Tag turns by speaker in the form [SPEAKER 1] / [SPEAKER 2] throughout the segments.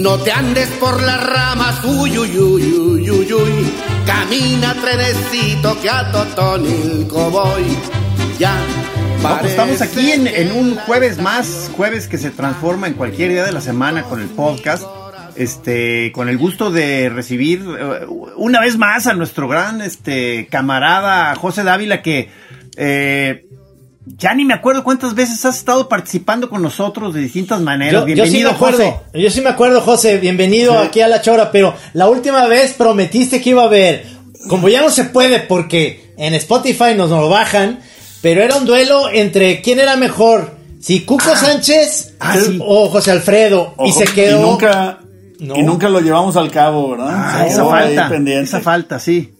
[SPEAKER 1] No te andes por las ramas, uy, uy, uy, uy, uy, uy. Camina trenecito que a Totonilco voy. Ya.
[SPEAKER 2] No, pues estamos aquí en un jueves más, jueves que se transforma en cualquier día de la semana con el podcast. Con el gusto de recibir una vez más a nuestro gran camarada José Dávila, que ya ni me acuerdo cuántas veces has estado participando con nosotros de distintas maneras. Bienvenido,
[SPEAKER 3] yo sí me acuerdo,
[SPEAKER 2] José.
[SPEAKER 3] Yo sí me acuerdo, José, bienvenido aquí a La Chora, pero la última vez prometiste que iba a haber, como ya no se puede porque en Spotify nos lo bajan, pero era un duelo entre quién era mejor, si Cuco Sánchez
[SPEAKER 2] sí.
[SPEAKER 3] o José Alfredo, y se quedó...
[SPEAKER 4] Y nunca lo llevamos al cabo, ¿verdad?
[SPEAKER 2] Esa falta, sí.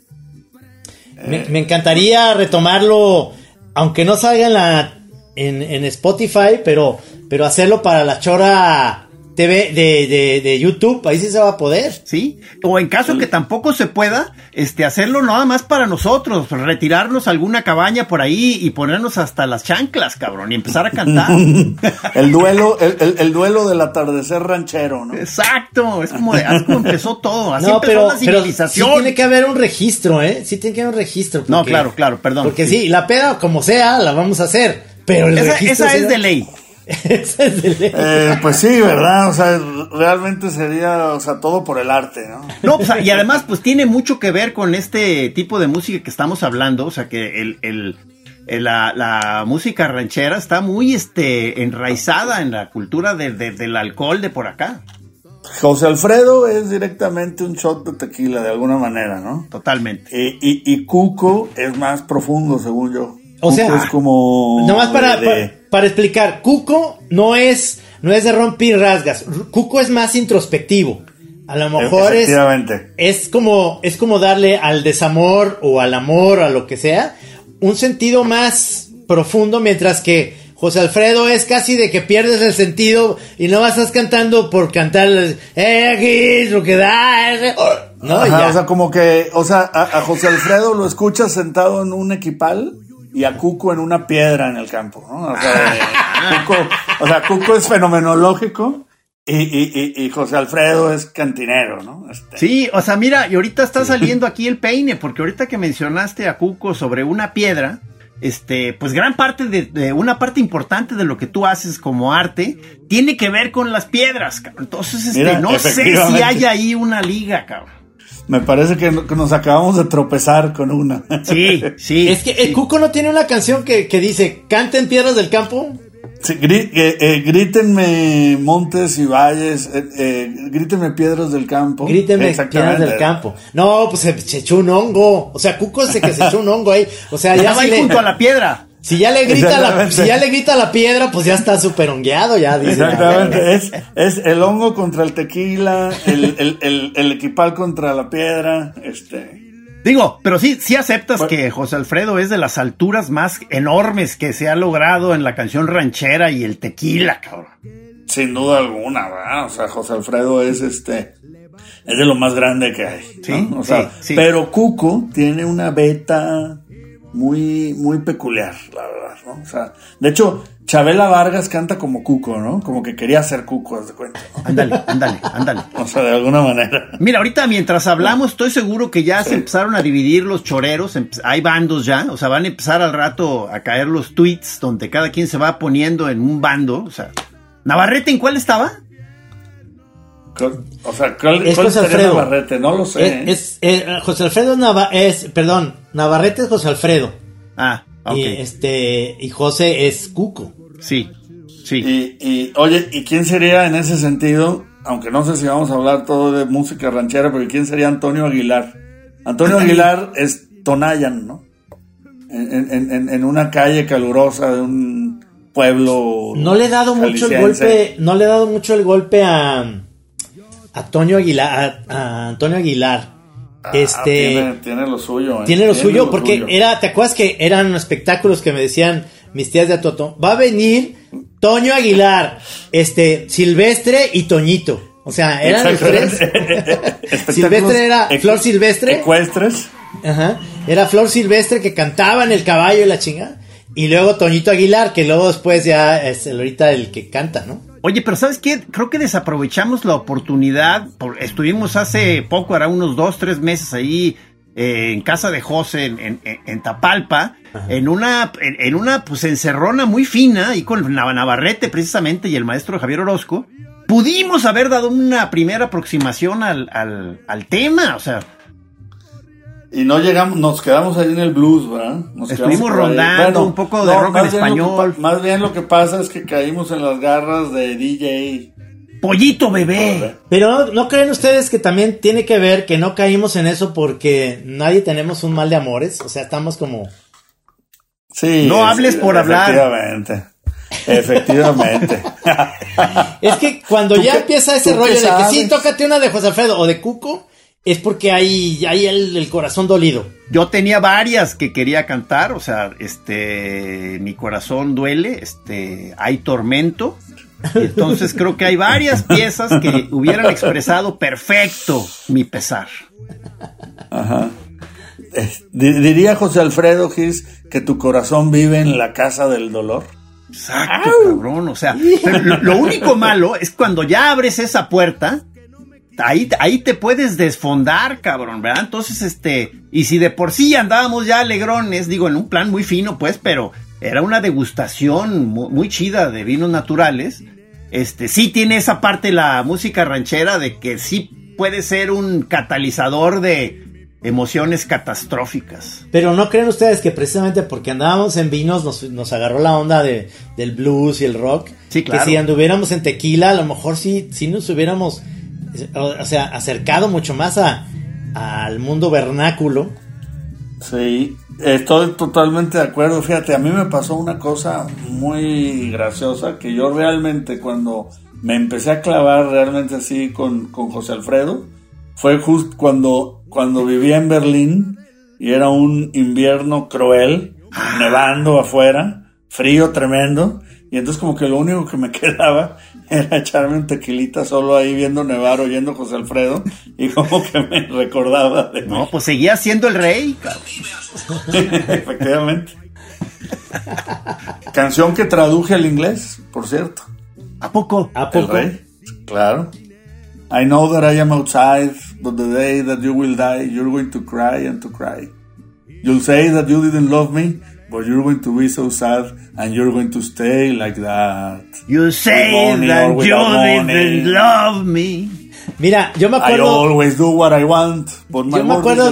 [SPEAKER 3] Me encantaría retomarlo, aunque no salga en Spotify, pero hacerlo para La Chora TV de YouTube, ahí sí se va a poder.
[SPEAKER 2] Sí, o en caso que tampoco se pueda, hacerlo nada más para nosotros, retirarnos a alguna cabaña por ahí y ponernos hasta las chanclas, cabrón, y empezar a cantar.
[SPEAKER 4] el duelo del atardecer ranchero, ¿no?
[SPEAKER 2] Exacto, es como empezó todo, así empezó la civilización.
[SPEAKER 3] Pero sí tiene que haber un registro, sí tiene que haber un registro. Porque,
[SPEAKER 2] no, claro, perdón.
[SPEAKER 3] Porque sí, la peda como sea, la vamos a hacer, pero el registro...
[SPEAKER 2] Esa es de ley.
[SPEAKER 3] Esa es de ley.
[SPEAKER 4] Pues sí, ¿verdad? O sea, realmente sería, todo por el arte, ¿no?
[SPEAKER 2] No, pues, y además, pues tiene mucho que ver con este tipo de música que estamos hablando, o sea, que la música ranchera está muy enraizada en la cultura del alcohol de por acá.
[SPEAKER 4] José Alfredo es directamente un shot de tequila, de alguna manera, ¿no?
[SPEAKER 2] Totalmente.
[SPEAKER 4] Y Cuco es más profundo, según yo.
[SPEAKER 3] O sea,
[SPEAKER 4] Cuco es como...
[SPEAKER 3] Nomás para explicar, Cuco no es de rompe y rasgas. Cuco es más introspectivo. A lo mejor es como darle al desamor o al amor o a lo que sea un sentido más profundo, mientras que José Alfredo es casi de que pierdes el sentido y no estás cantando por cantar, aquí es lo que da, no.
[SPEAKER 4] Ajá, ya. O sea, como que, a José Alfredo lo escuchas sentado en un equipal y a Cuco en una piedra en el campo, ¿no? Cuco es fenomenológico y José Alfredo es cantinero, ¿no?
[SPEAKER 2] Sí, mira, y ahorita está saliendo aquí el peine, porque ahorita que mencionaste a Cuco sobre una piedra, pues gran parte de una parte importante de lo que tú haces como arte tiene que ver con las piedras, cabrón. Entonces, mira, no sé si hay ahí una liga, cabrón.
[SPEAKER 4] Me parece que nos acabamos de tropezar con una.
[SPEAKER 2] Sí.
[SPEAKER 3] Es que el Cuco no tiene una canción que dice, ¿canten piedras del campo?
[SPEAKER 4] Sí, grítenme montes y valles, grítenme piedras del campo.
[SPEAKER 3] Grítenme piedras del campo. No, pues se echó un hongo. O sea, Cuco se echó un hongo ahí. O sea, ya
[SPEAKER 2] va junto a la piedra.
[SPEAKER 3] Si ya le grita la piedra, pues ya está súper hongueado, ya dice.
[SPEAKER 4] Exactamente, es el hongo contra el tequila, el equipal contra la piedra,
[SPEAKER 2] Digo, pero sí aceptas que José Alfredo es de las alturas más enormes que se ha logrado en la canción ranchera y el tequila, cabrón.
[SPEAKER 4] Sin duda alguna, ¿verdad? O sea, José Alfredo es de lo más grande que hay, ¿no?
[SPEAKER 2] Sí, sí.
[SPEAKER 4] Pero Cuco tiene una beta muy, muy peculiar, la verdad, ¿no? O sea, de hecho, Chabela Vargas canta como Cuco, ¿no? Como que quería ser Cuco, haz de cuenta, ¿no?
[SPEAKER 2] Ándale.
[SPEAKER 4] O sea, de alguna manera.
[SPEAKER 2] Mira, ahorita mientras hablamos, estoy seguro que ya se empezaron a dividir los choreros, hay bandos ya, o sea, van a empezar al rato a caer los tweets donde cada quien se va poniendo en un bando, o sea, ¿Navarrete en cuál estaba?
[SPEAKER 4] O sea, ¿cuál sería Navarrete? No lo sé.
[SPEAKER 3] José Alfredo Navarrete es José Alfredo.
[SPEAKER 2] Ah, ok.
[SPEAKER 3] Y José es Cuco.
[SPEAKER 2] Sí.
[SPEAKER 4] Y oye, ¿y quién sería en ese sentido? Aunque no sé si vamos a hablar todo de música ranchera, pero ¿quién sería Antonio Aguilar? Antonio Aguilar es Tonayan, ¿no? En una calle calurosa de un pueblo.
[SPEAKER 3] No le he dado mucho el golpe a Toño Aguilar, a Antonio Aguilar.
[SPEAKER 4] Tiene lo suyo.
[SPEAKER 3] Tiene lo suyo porque ¿te acuerdas que eran espectáculos que me decían mis tías de Atoto? Va a venir Toño Aguilar, Silvestre y Toñito. O sea, eran los tres. Silvestre era Flor Silvestre.
[SPEAKER 4] Ecuestres.
[SPEAKER 3] Ajá. Era Flor Silvestre que cantaba en el caballo y la chinga. Y luego Toñito Aguilar, que luego después ya es ahorita el que canta, ¿no?
[SPEAKER 2] Oye, pero ¿sabes qué? Creo que desaprovechamos la oportunidad. Estuvimos hace poco, era unos 2-3 meses ahí en casa de José en Tapalpa, en una pues encerrona muy fina, y con Navarrete precisamente y el maestro Javier Orozco. Pudimos haber dado una primera aproximación al tema, o sea.
[SPEAKER 4] Y no llegamos, nos quedamos ahí en el blues, ¿verdad?
[SPEAKER 2] Estuvimos rondando un poco de rock en español.
[SPEAKER 4] Más bien lo que pasa es que caímos en las garras de DJ
[SPEAKER 2] Pollito Bebé.
[SPEAKER 3] Pero ¿no creen ustedes que también tiene que ver que no caímos en eso porque nadie tenemos un mal de amores? O sea, estamos como...
[SPEAKER 4] Sí.
[SPEAKER 2] No hables por hablar.
[SPEAKER 4] Efectivamente.
[SPEAKER 3] Es que cuando ya empieza ese rollo de que sí, tócate una de José Alfredo o de Cuco, es porque hay el corazón dolido.
[SPEAKER 2] Yo tenía varias que quería cantar, o sea, Mi corazón duele, Hay tormento. Entonces creo que hay varias piezas que hubieran expresado perfecto mi pesar.
[SPEAKER 4] Ajá. Diría José Alfredo Gis que tu corazón vive en la casa del dolor.
[SPEAKER 2] Exacto, cabrón, o sea, pero lo único malo es cuando ya abres esa puerta, ahí te puedes desfondar, cabrón, ¿verdad? Entonces, y si de por sí andábamos ya alegrones, digo, en un plan muy fino, pues, pero era una degustación muy chida de vinos naturales, sí tiene esa parte la música ranchera de que sí puede ser un catalizador de emociones catastróficas.
[SPEAKER 3] Pero ¿no creen ustedes que precisamente porque andábamos en vinos nos agarró la onda del blues y el rock?
[SPEAKER 2] Sí, claro.
[SPEAKER 3] Que si anduviéramos en tequila, a lo mejor sí nos hubiéramos, o sea, acercado mucho más al mundo vernáculo.
[SPEAKER 4] Sí, estoy totalmente de acuerdo. Fíjate, a mí me pasó una cosa muy graciosa, que yo realmente cuando me empecé a clavar realmente así con José Alfredo, fue justo cuando vivía en Berlín y era un invierno cruel, nevando afuera, frío tremendo, y entonces como que lo único que me quedaba era echarme un tequilita solo ahí viendo nevar, oyendo José Alfredo, y como que me recordaba de...
[SPEAKER 2] No, pues seguía siendo el rey, cabrón.
[SPEAKER 4] Efectivamente. Canción que traduje al inglés, por cierto.
[SPEAKER 2] ¿A poco?
[SPEAKER 4] El rey, claro. I know that I am outside, but the day that you will die, you're going to cry and to cry. You'll say that you didn't love me, but you're going to be so sad, and you're going to stay like that.
[SPEAKER 2] You say that you didn't love me.
[SPEAKER 3] Mira, yo me acuerdo...
[SPEAKER 4] I always do what I want, but my
[SPEAKER 3] yo me acuerdo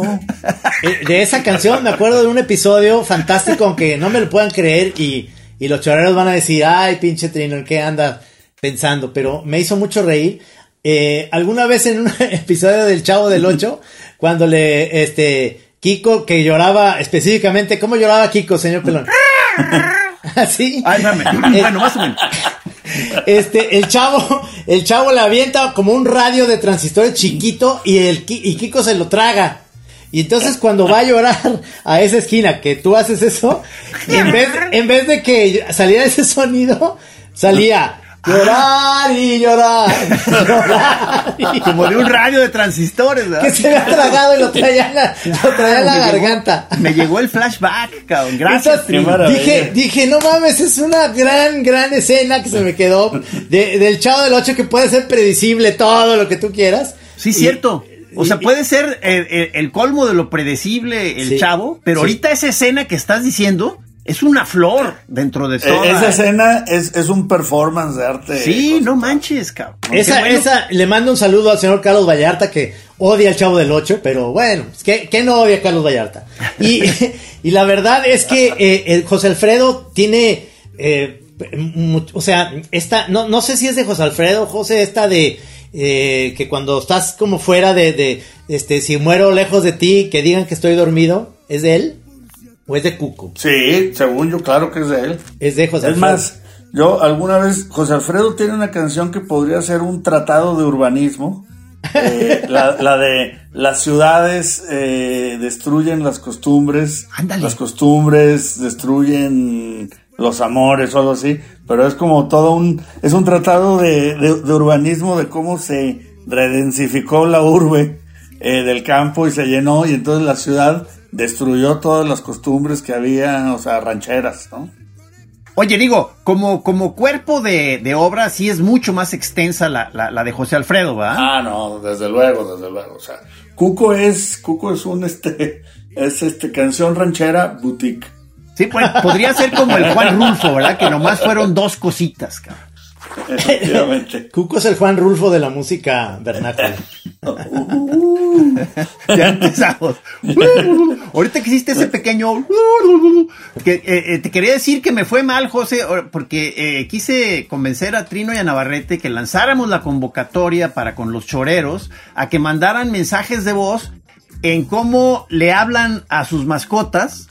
[SPEAKER 4] de
[SPEAKER 3] esa canción, me acuerdo de un episodio fantástico, aunque no me lo puedan creer, y los chorreros van a decir, ay, pinche Trino, ¿en qué anda pensando? Pero me hizo mucho reír. Alguna vez en un episodio del Chavo del 8, cuando Kiko, que lloraba específicamente, ¿cómo lloraba Kiko, señor Pelón? ¿Así?
[SPEAKER 2] Ay, bueno, más o menos.
[SPEAKER 3] El chavo le avienta como un radio de transistores chiquito y Kiko se lo traga. Y entonces cuando va a llorar a esa esquina que tú haces eso, en vez de que saliera ese sonido, salía llorar y llorar,
[SPEAKER 2] como de un radio de transistores, ¿verdad?
[SPEAKER 3] Que se había tragado y lo traía en la garganta.
[SPEAKER 2] Me llegó el flashback, cabrón. Gracias.
[SPEAKER 3] Dije, no mames, es una gran escena que se me quedó del Chavo del 8, que puede ser predecible todo lo que tú quieras.
[SPEAKER 2] Sí, cierto. O sea, puede ser el colmo de lo predecible el Chavo, pero ahorita esa escena que estás diciendo es una flor dentro de todo.
[SPEAKER 4] Esa escena es un performance de arte.
[SPEAKER 2] Sí, no manches, cabrón.
[SPEAKER 3] Esa, le mando un saludo al señor Carlos Vallarta, que odia al Chavo del 8, pero bueno, ¿qué no odia a Carlos Vallarta? Y la verdad es que el José Alfredo tiene, o sea, no sé si es de José Alfredo, José, que cuando estás como fuera de si muero lejos de ti, que digan que estoy dormido, ¿es de él? ¿O es de Cuco?
[SPEAKER 4] Sí, según yo, claro que es de él.
[SPEAKER 3] Es de José Alfredo.
[SPEAKER 4] Es más, yo alguna vez, José Alfredo tiene una canción que podría ser un tratado de urbanismo. La de las ciudades destruyen las costumbres.
[SPEAKER 2] Ándale.
[SPEAKER 4] Las costumbres destruyen los amores o algo así. Pero es como es un tratado de urbanismo, de cómo se redensificó la urbe del campo y se llenó, y entonces la ciudad destruyó todas las costumbres que había, o sea, rancheras, ¿no?
[SPEAKER 2] Oye, digo, como cuerpo de obra, sí es mucho más extensa la de José Alfredo, ¿verdad?
[SPEAKER 4] Ah, no, desde luego. O sea, Cuco es un canción ranchera boutique.
[SPEAKER 2] Sí, podría ser como el Juan Rulfo, ¿verdad? Que nomás fueron 2 cositas, cabrón.
[SPEAKER 4] Efectivamente.
[SPEAKER 3] Cuco es el Juan Rulfo de la música vernácula.
[SPEAKER 2] Ya empezamos. Ahorita que hiciste ese pequeño que te quería decir que me fue mal, José, porque quise convencer a Trino y a Navarrete que lanzáramos la convocatoria para con los choreros a que mandaran mensajes de voz en cómo le hablan a sus mascotas.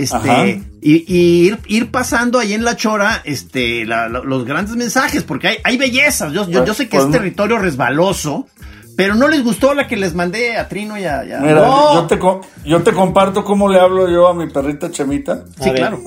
[SPEAKER 2] Y ir pasando ahí en la chora los grandes mensajes, porque hay bellezas. Yo sé que es territorio resbaloso, pero no les gustó la que les mandé a Trino y a...
[SPEAKER 4] Mira, no. yo te comparto cómo le hablo yo a mi perrita Chemita.
[SPEAKER 2] Sí, claro.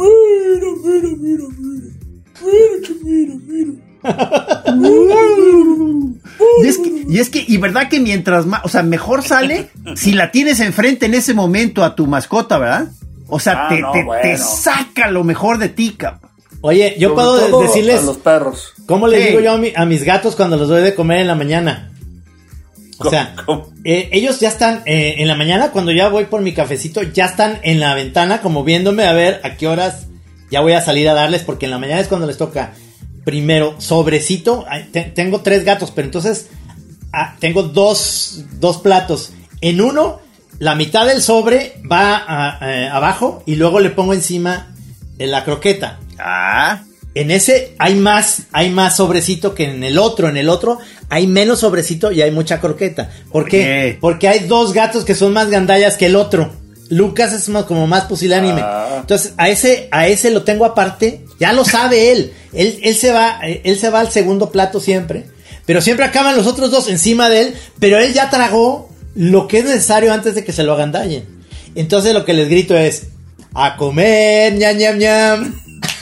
[SPEAKER 2] Mira, y verdad que mientras más, o sea, mejor sale si la tienes enfrente en ese momento a tu mascota, ¿verdad? O sea, te saca lo mejor de ti, cabrón.
[SPEAKER 3] Oye, yo puedo decirles
[SPEAKER 4] a los perros.
[SPEAKER 3] ¿Cómo les digo yo a mis gatos cuando los doy de comer en la mañana? O sea, ellos ya están en la mañana, cuando ya voy por mi cafecito, ya están en la ventana como viéndome a ver a qué horas ya voy a salir a darles, porque en la mañana es cuando les toca primero sobrecito. Tengo 3 gatos, pero entonces tengo dos platos. En uno, la mitad del sobre va abajo y luego le pongo encima la croqueta. En ese hay más sobrecito que en el otro. En el otro hay menos sobrecito y hay mucha croqueta. ¿Por qué? Porque hay 2 gatos que son más gandallas que el otro. Lucas es como más pusilánime. Entonces a ese lo tengo aparte. Ya lo sabe él. Él se va al segundo plato siempre. Pero siempre acaban los otros 2 encima de él. Pero él ya tragó lo que es necesario antes de que se lo agandallen. Entonces lo que les grito es: a comer, ñam, ñam, ñam.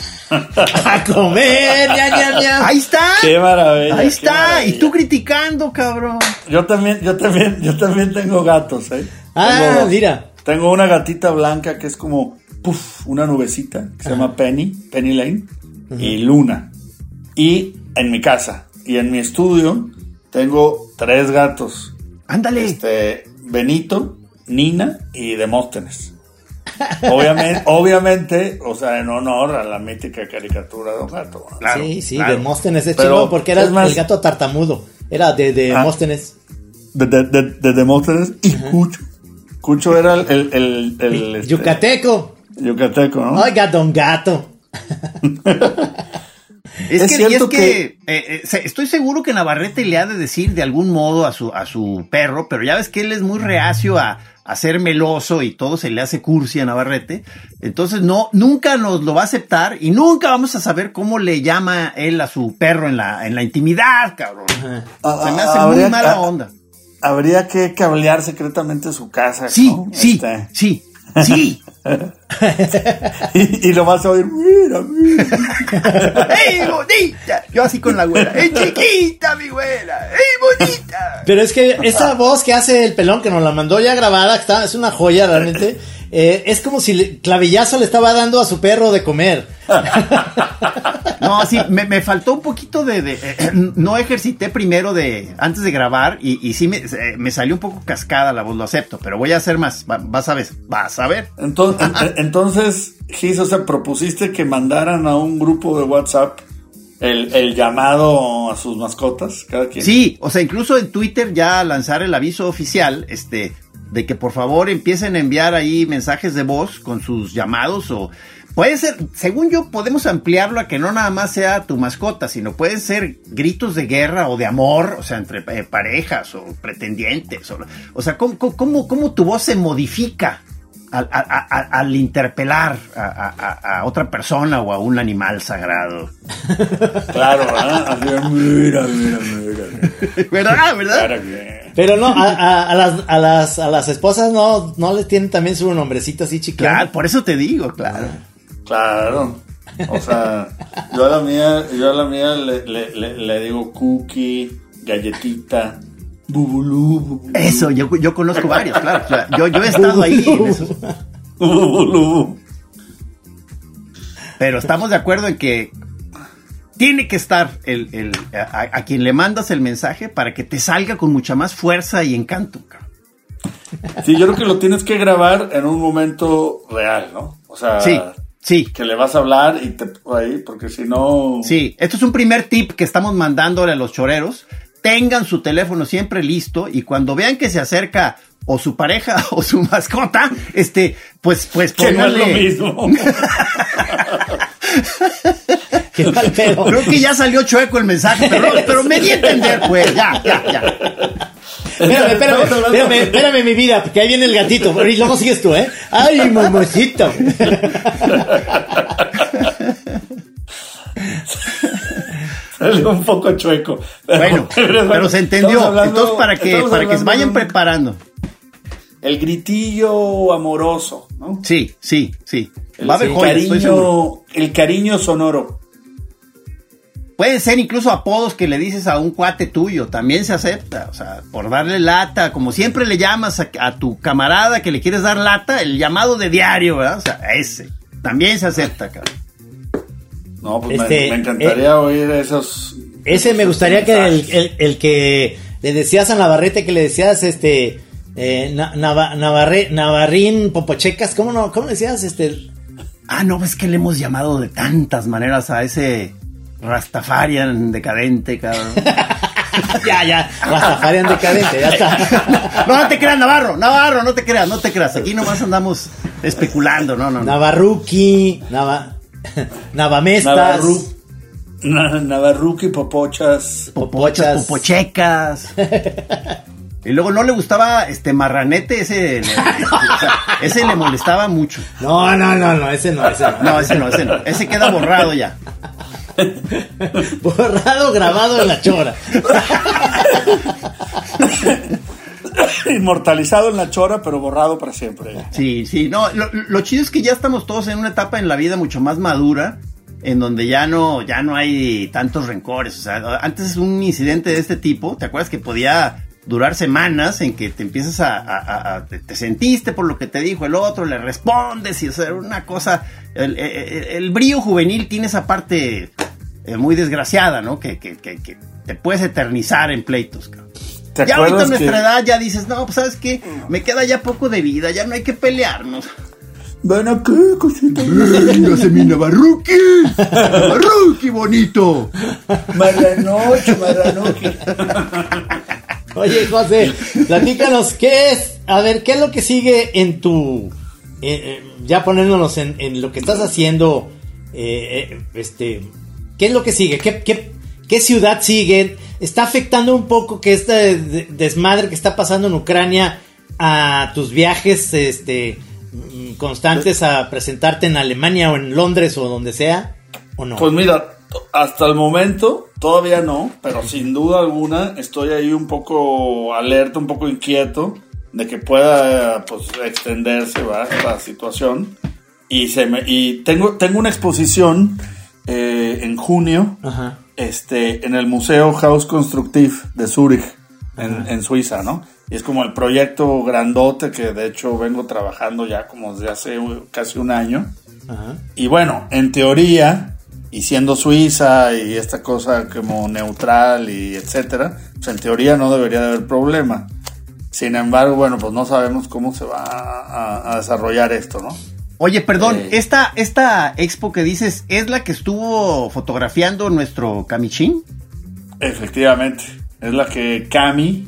[SPEAKER 3] A comer, ñam, ñam, ñam.
[SPEAKER 2] Ahí está.
[SPEAKER 4] Qué maravilla.
[SPEAKER 2] Ahí está. Maravilla. Y tú criticando, cabrón.
[SPEAKER 4] Yo también tengo gatos,
[SPEAKER 3] Mira.
[SPEAKER 4] Tengo una gatita blanca que es como una nubecita que se llama Penny Lane, y Luna. Y en mi casa y en mi estudio tengo 3 gatos.
[SPEAKER 2] Ándale.
[SPEAKER 4] Benito, Nina y Demóstenes. Obviamente, o sea, en honor a la mítica caricatura de un gato.
[SPEAKER 3] Claro, sí, claro. Demóstenes es chido porque era el gato tartamudo. Era de Demóstenes.
[SPEAKER 4] De Demóstenes y Cucho. Cucho era el
[SPEAKER 3] yucateco.
[SPEAKER 4] Yucateco, ¿no?
[SPEAKER 3] Oiga, don gato.
[SPEAKER 2] Es que estoy seguro que Navarrete le ha de decir de algún modo a su perro, pero ya ves que él es muy reacio a ser meloso y todo se le hace cursi a Navarrete. Entonces nunca nos lo va a aceptar y nunca vamos a saber cómo le llama él a su perro en la intimidad, cabrón. Se me hace muy mala onda.
[SPEAKER 4] Habría que cablear secretamente su casa.
[SPEAKER 2] Sí,
[SPEAKER 4] ¿no?
[SPEAKER 2] sí.
[SPEAKER 4] y lo vas a oír, mira.
[SPEAKER 2] ¡Ey, bonita! Yo así con la güera. ¡Ey, chiquita, mi güera! ¡Ey, bonita!
[SPEAKER 3] Pero es que esa voz que hace el pelón, que nos la mandó ya grabada, es una joya realmente. Es como si clavillazo le estaba dando a su perro de comer.
[SPEAKER 2] No, sí, me faltó un poquito no ejercité primero antes de grabar y sí me salió un poco cascada la voz, lo acepto, pero voy a hacer más, vas a ver.
[SPEAKER 4] Entonces, Gis, o sea, propusiste que mandaran a un grupo de WhatsApp el llamado a sus mascotas, cada quien.
[SPEAKER 2] Sí, o sea, incluso en Twitter ya lanzar el aviso oficial, de que por favor empiecen a enviar ahí mensajes de voz con sus llamados o puede ser, según yo podemos ampliarlo a que no nada más sea tu mascota, sino pueden ser gritos de guerra o de amor, o sea, entre parejas o pretendientes, o sea, ¿cómo tu voz se modifica al interpelar a otra persona o a un animal sagrado?
[SPEAKER 4] Claro, mira.
[SPEAKER 2] ¿Verdad?
[SPEAKER 4] Claro que...
[SPEAKER 3] Pero no, a las esposas no les tienen también su nombrecito así chiclán.
[SPEAKER 2] Claro, por eso te digo, claro.
[SPEAKER 4] Claro. O sea, yo a la mía le digo cookie, galletita, bubulú.
[SPEAKER 2] Eso, yo conozco varios, claro. Yo he estado ahí en eso.
[SPEAKER 4] Bubulú.
[SPEAKER 2] Pero estamos de acuerdo en que tiene que estar a quien le mandas el mensaje para que te salga con mucha más fuerza y encanto, cabrón.
[SPEAKER 4] Sí, yo creo que lo tienes que grabar en un momento real, ¿no? O sea,
[SPEAKER 2] sí.
[SPEAKER 4] Que le vas a hablar y ahí, porque si no...
[SPEAKER 2] Sí, esto es un primer tip que estamos mandándole a los choreros. Tengan su teléfono siempre listo y cuando vean que se acerca o su pareja o su mascota, pues
[SPEAKER 4] que no es lo mismo.
[SPEAKER 2] Creo que ya salió chueco el mensaje, pero me di a entender, pues, ya.
[SPEAKER 3] Espérame, mi vida, porque ahí viene el gatito. Y luego sigues tú, ¿eh? ¡Ay, mamacita!
[SPEAKER 4] Salió un poco chueco.
[SPEAKER 2] Pero se entendió. Entonces, para que se vayan preparando.
[SPEAKER 4] El gritillo amoroso, ¿no?
[SPEAKER 2] Sí. Va a haber joyas,
[SPEAKER 4] el cariño sonoro.
[SPEAKER 2] Pueden ser incluso apodos que le dices a un cuate tuyo, también se acepta, o sea, por darle lata, como siempre le llamas a tu camarada que le quieres dar lata, el llamado de diario, ¿verdad? O sea, ese, también se acepta, cabrón.
[SPEAKER 4] No, pues me encantaría oír esos...
[SPEAKER 3] Ese me gustaría que el que le decías a Navarrete, que le decías, Navarrín Popochecas, ¿cómo decías,
[SPEAKER 2] Ah, no, es que le hemos llamado de tantas maneras a ese... Rastafarian decadente, cabrón.
[SPEAKER 3] ya, Rastafarian decadente, ya está.
[SPEAKER 2] No te creas, Navarro, no te creas. Aquí nomás andamos especulando, no.
[SPEAKER 3] Navarruki, Navamestas.
[SPEAKER 4] Navarruki, Popochas,
[SPEAKER 2] Popochecas. Y luego no le gustaba Marranete, ese le molestaba mucho.
[SPEAKER 3] No, ese no.
[SPEAKER 2] No, ese no. Ese queda borrado ya.
[SPEAKER 3] Borrado, grabado en la chora.
[SPEAKER 4] Inmortalizado en la chora, pero borrado para siempre.
[SPEAKER 2] Sí. No, lo chido es que ya estamos todos en una etapa en la vida mucho más madura, en donde ya no hay tantos rencores. O sea, antes un incidente de este tipo, ¿te acuerdas que podía durar semanas en que te empiezas te sentiste por lo que te dijo el otro, le respondes y hacer una cosa? El brío juvenil tiene esa parte muy desgraciada, ¿no? Que te puedes eternizar en pleitos, cabrón. Ya ahorita en nuestra edad ya dices, no, pues ¿sabes qué? Me queda ya poco de vida, ya no hay que pelearnos.
[SPEAKER 4] Bueno, ¿qué cosita?
[SPEAKER 2] ¡Véngase mi Navarruki! ¡Navarruki bonito!
[SPEAKER 4] Marranoche.
[SPEAKER 3] Oye, José, platícanos, ¿qué es lo que sigue en tu... ya poniéndonos en lo que estás haciendo, ¿qué es lo que sigue? ¿Qué ciudad sigue? ¿Está afectando un poco que este desmadre que está pasando en Ucrania a tus viajes constantes a presentarte en Alemania o en Londres o donde sea, o no?
[SPEAKER 4] Pues mira, hasta el momento todavía no, pero sin duda alguna estoy ahí un poco alerta, un poco inquieto de que pueda extenderse, ¿va?, esta situación. Y tengo una exposición en junio.
[SPEAKER 3] Ajá.
[SPEAKER 4] En el Museo Haus Constructiv de Zúrich, en Suiza, ¿no? Y es como el proyecto grandote que de hecho vengo trabajando ya como desde hace casi un año.
[SPEAKER 3] Ajá.
[SPEAKER 4] Y bueno, en teoría, y siendo Suiza y esta cosa como neutral y etcétera, pues en teoría no debería de haber problema. Sin embargo, bueno, pues no sabemos cómo se va a desarrollar esto, ¿no?
[SPEAKER 2] Oye, perdón, esta expo que dices, ¿es la que estuvo fotografiando nuestro Camichín?
[SPEAKER 4] Efectivamente, es la que Cami.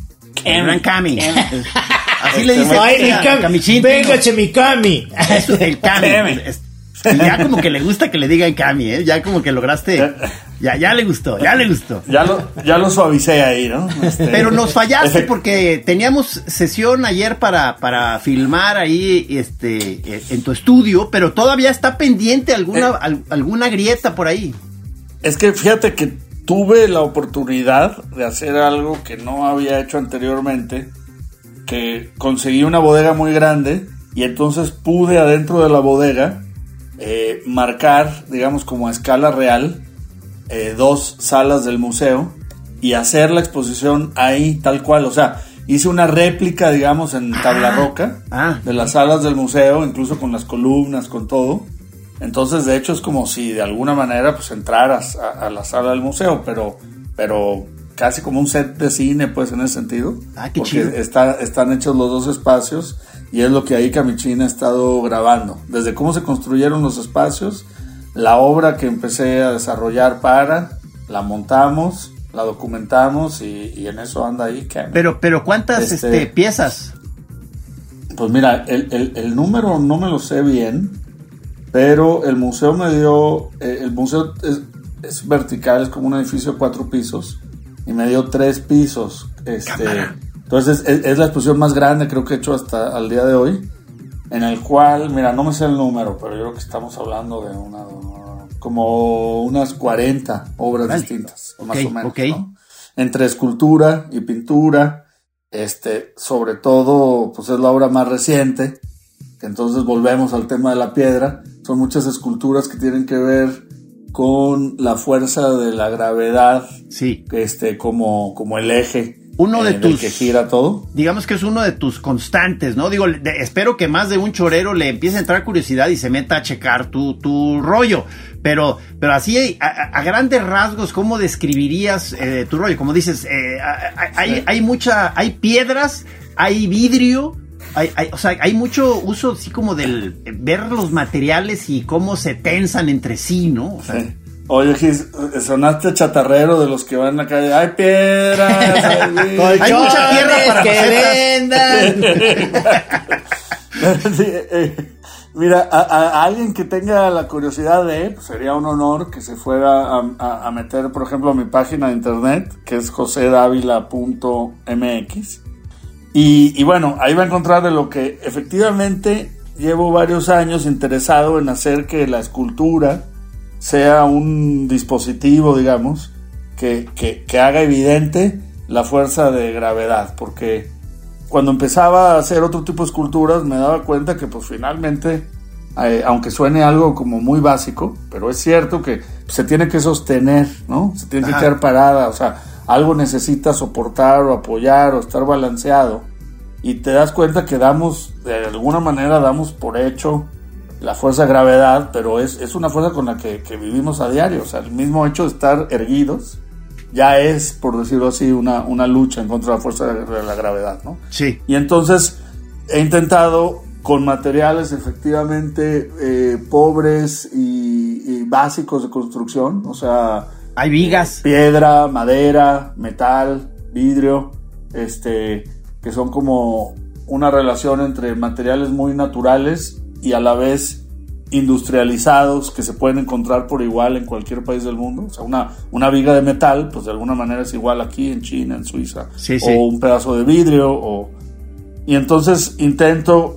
[SPEAKER 2] Así le dice
[SPEAKER 3] Camichín. Venga, Chemicami.
[SPEAKER 2] El Cami. Y ya como que le gusta que le digan Cami, ¿eh? Ya como que lograste. Ya le gustó.
[SPEAKER 4] Ya lo suavicé ahí, ¿no?
[SPEAKER 2] Pero nos fallaste porque teníamos sesión ayer para filmar ahí en tu estudio, pero todavía está pendiente alguna grieta por ahí.
[SPEAKER 4] Es que fíjate que tuve la oportunidad de hacer algo que no había hecho anteriormente, que conseguí una bodega muy grande y entonces pude adentro de la bodega marcar, digamos, como a escala real, 2 salas del museo y hacer la exposición ahí tal cual. O sea, hice una réplica, digamos, en tabla roca de las salas del museo, incluso con las columnas, con todo. Entonces, de hecho, es como si de alguna manera pues entraras a la sala del museo, pero casi como un set de cine, pues, en ese sentido.
[SPEAKER 2] Qué
[SPEAKER 4] porque
[SPEAKER 2] chido.
[SPEAKER 4] Están hechos los dos espacios y es lo que ahí Camichín ha estado grabando. Desde cómo se construyeron los espacios, la obra que empecé a desarrollar la montamos, la documentamos y en eso anda ahí.
[SPEAKER 2] Pero ¿cuántas piezas?
[SPEAKER 4] Pues mira, el número no me lo sé bien, pero el museo me dio, el museo es vertical, es como un edificio de 4 pisos y me dio 3 pisos. Entonces es la exposición más grande creo que he hecho hasta al día de hoy, en el cual, mira, no me sé el número, pero yo creo que estamos hablando de como unas 40 obras distintas, más o menos, ¿no? Entre escultura y pintura, sobre todo, pues es la obra más reciente, que entonces volvemos al tema de la piedra. Son muchas esculturas que tienen que ver con la fuerza de la gravedad,
[SPEAKER 2] sí,
[SPEAKER 4] como el eje.
[SPEAKER 2] Uno de tus,
[SPEAKER 4] que gira todo.
[SPEAKER 2] Digamos que es uno de tus constantes, ¿no? Digo, espero que más de un chorero le empiece a entrar curiosidad y se meta a checar tu rollo. Pero así, a grandes rasgos, ¿cómo describirías tu rollo? Como dices, hay piedras, hay vidrio, o sea, hay mucho uso así como del ver los materiales y cómo se tensan entre sí, ¿no? O sea,
[SPEAKER 4] sí. Oye, Gis, sonaste chatarrero de los que van a la calle. ¡Hay piedras!
[SPEAKER 2] Hay mucha tierra para que
[SPEAKER 4] vendan. Sí, mira, a alguien que tenga la curiosidad pues sería un honor que se fuera a meter, por ejemplo, a mi página de internet, que es josedavila.mx. Y bueno, ahí va a encontrar de lo que efectivamente llevo varios años interesado en hacer que la escultura sea un dispositivo, digamos, que haga evidente la fuerza de gravedad, porque cuando empezaba a hacer otro tipo de esculturas me daba cuenta que pues finalmente, aunque suene algo como muy básico, pero es cierto que se tiene que sostener, ¿no? Se tiene que quedar parada, o sea, algo necesita soportar o apoyar o estar balanceado, y te das cuenta que de alguna manera damos por hecho la fuerza de gravedad, pero es una fuerza con la que vivimos a diario. O sea, el mismo hecho de estar erguidos ya es, por decirlo así, una lucha en contra de la fuerza de la gravedad, ¿no?
[SPEAKER 2] Sí.
[SPEAKER 4] Y entonces he intentado con materiales efectivamente pobres y básicos de construcción, o sea,
[SPEAKER 2] hay vigas,
[SPEAKER 4] piedra, madera, metal, vidrio, que son como una relación entre materiales muy naturales y a la vez industrializados, que se pueden encontrar por igual en cualquier país del mundo. O sea, una viga de metal, pues de alguna manera es igual aquí en China, en Suiza,
[SPEAKER 2] sí.
[SPEAKER 4] O un pedazo de vidrio, y entonces intento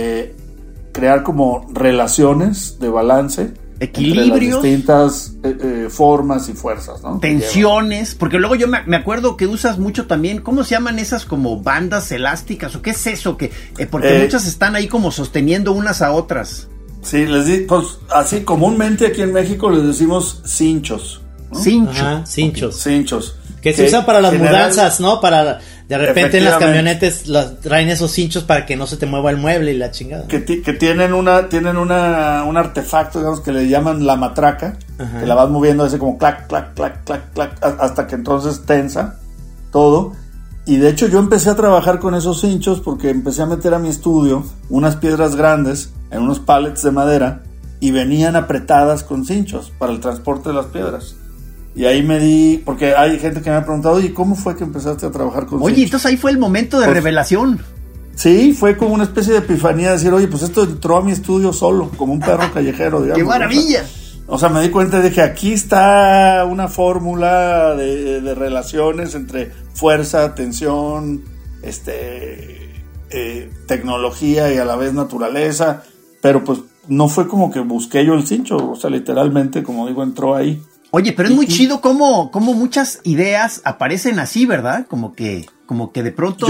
[SPEAKER 4] crear como relaciones de balance,
[SPEAKER 2] equilibrios,
[SPEAKER 4] entre las distintas formas y fuerzas, ¿no?
[SPEAKER 2] Tensiones, porque luego yo me acuerdo que usas mucho también, ¿cómo se llaman esas como bandas elásticas? ¿O qué es eso? Porque muchas están ahí como sosteniendo unas a otras.
[SPEAKER 4] Sí, pues así comúnmente aquí en México les decimos cinchos, ¿no? Cinchos.
[SPEAKER 3] Que se usan para las mudanzas, ¿no? Para de repente en las camionetas traen esos cinchos para que no se te mueva el mueble y la chingada.
[SPEAKER 4] Que tienen un artefacto, digamos, que le llaman la matraca, que la vas moviendo así como clac, clac, clac, clac, clac, hasta que entonces tensa todo. Y de hecho yo empecé a trabajar con esos cinchos porque empecé a meter a mi estudio unas piedras grandes en unos pallets de madera y venían apretadas con cinchos para el transporte de las piedras. Y ahí porque hay gente que me ha preguntado, ¿y cómo fue que empezaste a trabajar con cinchos?
[SPEAKER 2] Oye, entonces ahí fue el momento de revelación.
[SPEAKER 4] Sí, fue como una especie de epifanía, de decir, oye, pues esto entró a mi estudio solo, como un perro callejero, digamos.
[SPEAKER 2] ¡Qué maravilla!
[SPEAKER 4] O sea, me di cuenta de que aquí está una fórmula de relaciones entre fuerza, tensión, tecnología y a la vez naturaleza, pero pues no fue como que busqué yo el cincho, o sea, literalmente, como digo, entró ahí.
[SPEAKER 2] Oye, pero es muy chido cómo muchas ideas aparecen así, ¿verdad? Como que de pronto...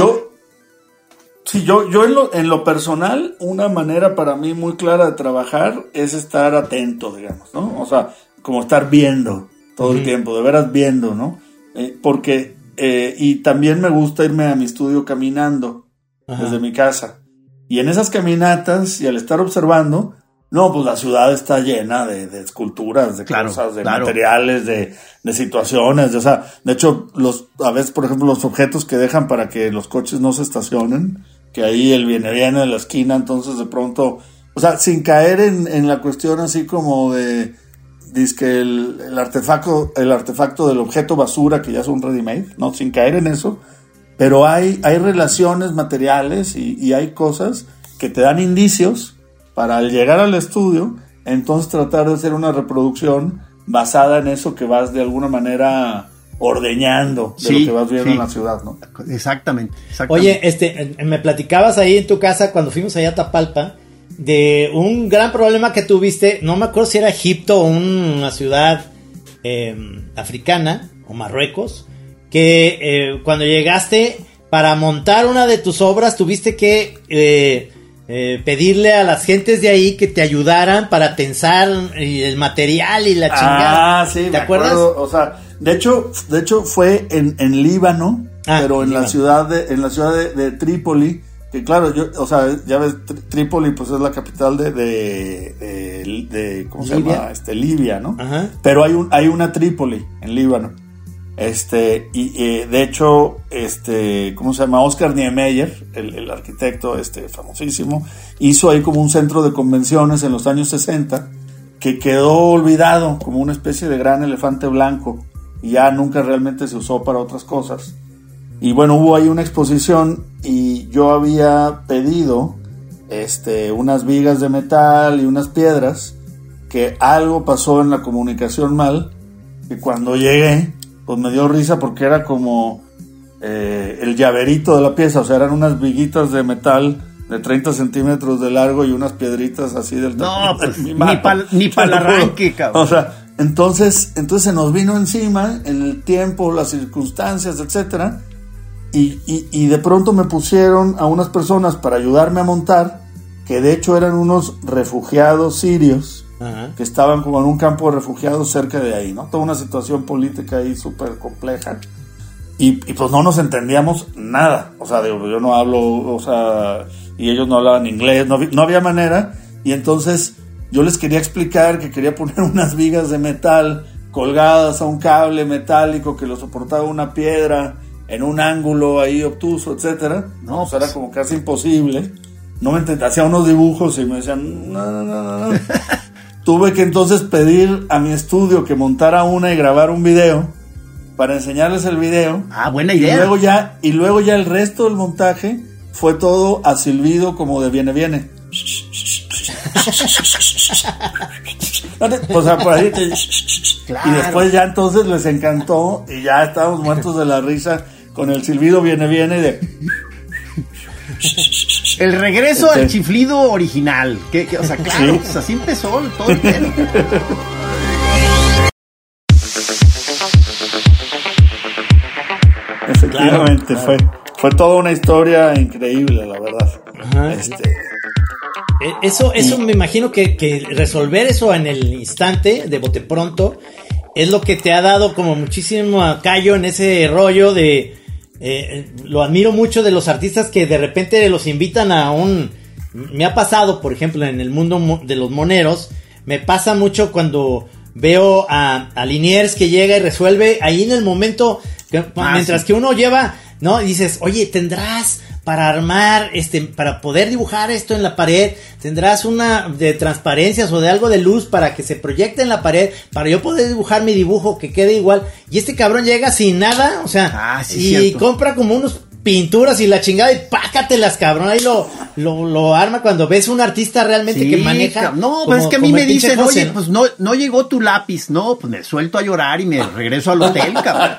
[SPEAKER 4] Yo en lo personal, una manera para mí muy clara de trabajar es estar atento, digamos, ¿no? O sea, como estar viendo todo el tiempo, de veras viendo, ¿no? Porque, y también me gusta irme a mi estudio caminando desde mi casa. Y en esas caminatas y al estar observando, No, pues la ciudad está llena de esculturas, de cosas, de materiales, de situaciones, o sea, de hecho, a veces, por ejemplo, los objetos que dejan para que los coches no se estacionen, que ahí el viene de la esquina, entonces de pronto, o sea, sin caer en la cuestión así como de, dizque el artefacto del objeto basura, que ya es un ready-made, ¿no? Sin caer en eso, pero hay relaciones materiales y hay cosas que te dan indicios para al llegar al estudio, entonces tratar de hacer una reproducción basada en eso que vas de alguna manera ordeñando de lo que vas viendo en la ciudad, ¿no?
[SPEAKER 2] Exactamente.
[SPEAKER 3] Oye, me platicabas ahí en tu casa cuando fuimos allá a Tapalpa de un gran problema que tuviste, no me acuerdo si era Egipto o una ciudad africana o Marruecos, que cuando llegaste para montar una de tus obras tuviste que pedirle a las gentes de ahí que te ayudaran para tensar el material y la chingada.
[SPEAKER 4] Sí, ¿te acuerdas? O sea, de hecho fue en Líbano, pero en la ciudad de Trípoli, que claro, o sea, ya ves, Trípoli pues es la capital de ¿cómo se llama? Libia, ¿no? Ajá. Pero hay una Trípoli en Líbano. De hecho, ¿cómo se llama? Oscar Niemeyer, el arquitecto, famosísimo, hizo ahí como un centro de convenciones en los años 60, que quedó olvidado como una especie de gran elefante blanco, y ya nunca realmente se usó para otras cosas. Y bueno, hubo ahí una exposición, y yo había pedido, unas vigas de metal y unas piedras, que algo pasó en la comunicación mal, y cuando llegué, pues me dio risa porque era como el llaverito de la pieza, o sea, eran unas viguitas de metal de 30 centímetros de largo y unas piedritas así del
[SPEAKER 2] tamaño. No, pues ni para el arranque, cabrón.
[SPEAKER 4] O sea, entonces se nos vino encima el tiempo, las circunstancias, etcétera, y de pronto me pusieron a unas personas para ayudarme a montar, que de hecho eran unos refugiados sirios. Ajá. Que estaban como en un campo de refugiados cerca de ahí, ¿no? Toda una situación política ahí súper compleja. Y pues no nos entendíamos nada. O sea, digo, yo no hablo, o sea, y ellos no hablaban inglés, no había manera. Y entonces yo les quería explicar que quería poner unas vigas de metal colgadas a un cable metálico que lo soportaba una piedra en un ángulo ahí obtuso, etcétera. No, pues era como casi imposible. No me entendía, hacía unos dibujos y me decían, no. Tuve que entonces pedir a mi estudio que montara una y grabar un video para enseñarles el video.
[SPEAKER 2] Buena idea.
[SPEAKER 4] Y luego ya el resto del montaje fue todo a silbido como de viene. O sea, por ahí claro. Y después ya entonces les encantó y ya estábamos muertos de la risa con el silbido viene de...
[SPEAKER 2] El regreso al chiflido original. O sea, claro, sí. Pues así empezó todo el tema.
[SPEAKER 4] Efectivamente, claro. Fue toda una historia increíble, la verdad.
[SPEAKER 3] Ajá. Eso me imagino que resolver eso en el instante, de bote pronto, es lo que te ha dado como muchísimo callo en ese rollo de... lo admiro mucho de los artistas que de repente los invitan a me ha pasado, por ejemplo, en el mundo de los moneros, me pasa mucho cuando veo a Liniers que llega y resuelve ahí en el momento, mientras que uno lleva, ¿no? Y dices, oye, tendrás para armar, para poder dibujar esto en la pared, tendrás una de transparencias o de algo de luz para que se proyecte en la pared, para yo poder dibujar mi dibujo que quede igual, y este cabrón llega sin nada, o sea, sí, y cierto. Compra como unos pinturas y la chingada y pácatelas, cabrón, ahí lo arma cuando ves un artista realmente que maneja.
[SPEAKER 2] No, pero es que a mí me dicen, oye, pues no llegó tu lápiz, no, pues me suelto a llorar y me regreso al hotel, cabrón.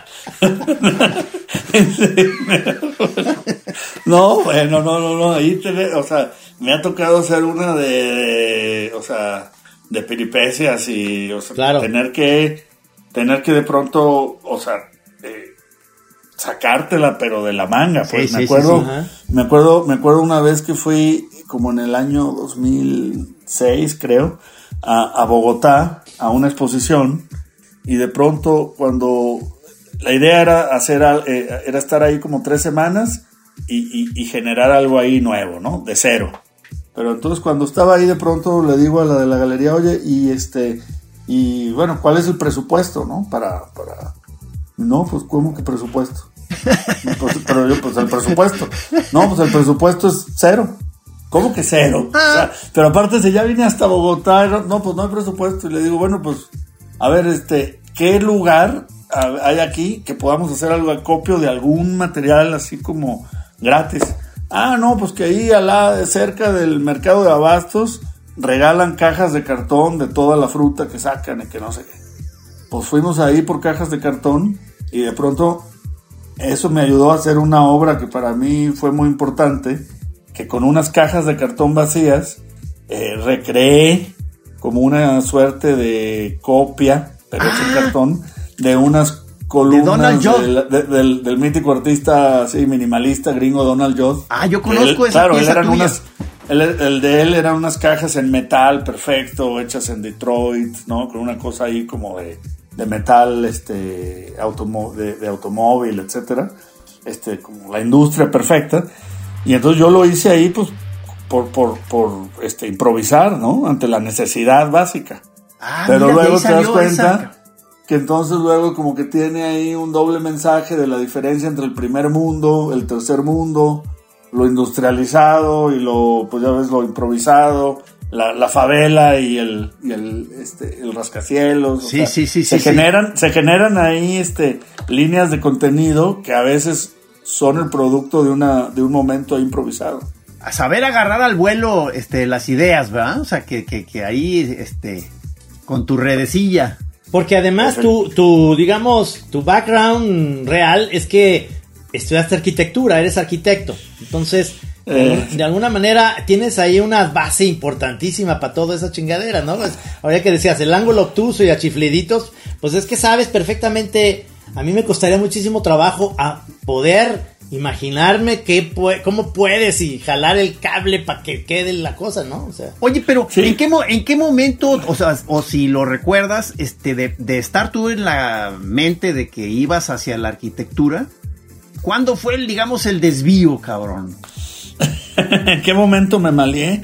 [SPEAKER 4] No, bueno, no, ahí o sea, me ha tocado hacer una de peripecias y, o sea, claro. tener que de pronto, o sea, sacártela, pero de la manga, pues. Me acuerdo una vez que fui como en el año 2006, creo, a Bogotá, a una exposición, y de pronto cuando la idea era estar ahí como 3 semanas y generar algo ahí nuevo, ¿no? De cero. Pero entonces cuando estaba ahí de pronto le digo a la de la galería, oye, y bueno, ¿cuál es el presupuesto, no? No, pues ¿cómo que presupuesto? Pero yo, pues el presupuesto. No, pues el presupuesto es 0. ¿Cómo que 0? O sea, pero aparte si ya vine hasta Bogotá, no, pues no hay presupuesto. Y le digo, bueno, pues, a ver, ¿qué lugar hay aquí que podamos hacer algo acopio de algún material así como gratis? No, pues que ahí cerca del mercado de abastos regalan cajas de cartón de toda la fruta que sacan y que no sé qué. Pues fuimos ahí por cajas de cartón y de pronto eso me ayudó a hacer una obra que para mí fue muy importante, que con unas cajas de cartón vacías recreé como una suerte de copia, pero es en cartón, de unas columnas del mítico artista así minimalista gringo Donald Judd.
[SPEAKER 2] Yo conozco esa pieza tuya.
[SPEAKER 4] El de él eran unas cajas en metal perfecto, hechas en Detroit, ¿no? Con una cosa ahí como de metal, de automóvil, etcétera, como la industria perfecta. Y entonces yo lo hice ahí, pues, por improvisar, ¿no? Ante la necesidad básica. Pero luego te das cuenta que entonces luego como que tiene ahí un doble mensaje de la diferencia entre el primer mundo, el tercer mundo, lo industrializado y pues ya ves, lo improvisado, la favela y el rascacielos.
[SPEAKER 2] Sí,
[SPEAKER 4] se generan ahí líneas de contenido que a veces son el producto de un momento improvisado.
[SPEAKER 2] A saber agarrar al vuelo las ideas, ¿verdad? O sea, que ahí con tu redecilla.
[SPEAKER 3] Porque además tu background real es que estudiaste arquitectura, eres arquitecto. Entonces, de alguna manera tienes ahí una base importantísima para toda esa chingadera, ¿no? Ahora que decías, el ángulo obtuso y achifliditos, pues es que sabes perfectamente. A mí me costaría muchísimo trabajo a poder imaginarme cómo puedes y jalar el cable para que quede la cosa, ¿no? O sea,
[SPEAKER 2] oye, pero sí. ¿en qué momento, o sea, o si lo recuerdas, de estar tú en la mente de que ibas hacia la arquitectura, ¿cuándo fue el desvío, cabrón?
[SPEAKER 4] ¿En qué momento me malié?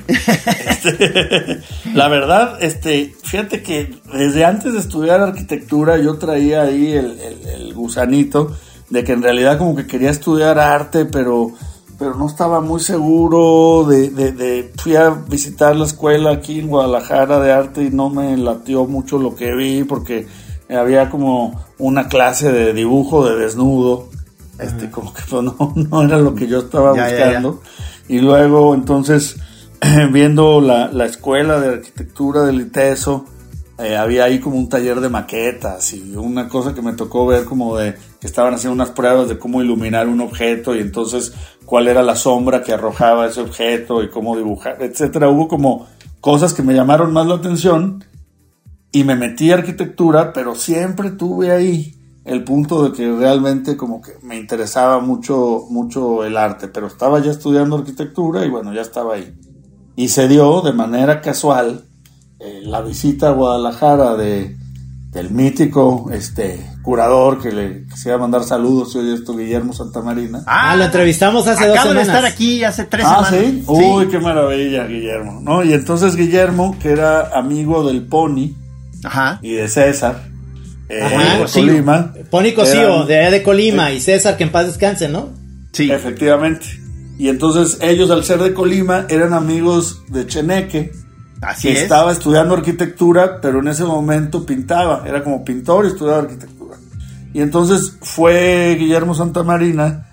[SPEAKER 4] La verdad, fíjate que desde antes de estudiar arquitectura yo traía ahí el gusanito de que en realidad como que quería estudiar arte, pero no estaba muy seguro fui a visitar la escuela aquí en Guadalajara de arte y no me latió mucho lo que vi porque había como una clase de dibujo de desnudo, como que pues, no era lo que yo estaba buscando. Y luego entonces viendo la escuela de arquitectura del ITESO, había ahí como un taller de maquetas y una cosa que me tocó ver como de que estaban haciendo unas pruebas de cómo iluminar un objeto y entonces cuál era la sombra que arrojaba ese objeto y cómo dibujar, etcétera. Hubo como cosas que me llamaron más la atención y me metí a arquitectura, pero siempre tuve ahí el punto de que realmente como que me interesaba mucho el arte, pero estaba ya estudiando arquitectura y bueno, ya estaba ahí. Y se dio de manera casual la visita a Guadalajara del mítico curador que le quisiera mandar saludos, y hoy esto, Guillermo Santamarina.
[SPEAKER 3] Lo entrevistamos hace 2 semanas.
[SPEAKER 2] Acabo de estar aquí hace 3 semanas.
[SPEAKER 4] ¿Sí? Uy, qué maravilla, Guillermo, ¿no? Y entonces Guillermo, que era amigo del Pony y de César, de Colima.
[SPEAKER 3] Pony Cosío, de Colima, y César, que en paz descanse, ¿no?
[SPEAKER 2] Sí.
[SPEAKER 4] Efectivamente. Y entonces ellos, al ser de Colima, eran amigos de Cheneque,
[SPEAKER 2] Así
[SPEAKER 4] que
[SPEAKER 2] es.
[SPEAKER 4] estaba estudiando arquitectura, pero en ese momento pintaba, era como pintor y estudiaba arquitectura. Y entonces fue Guillermo Santamarina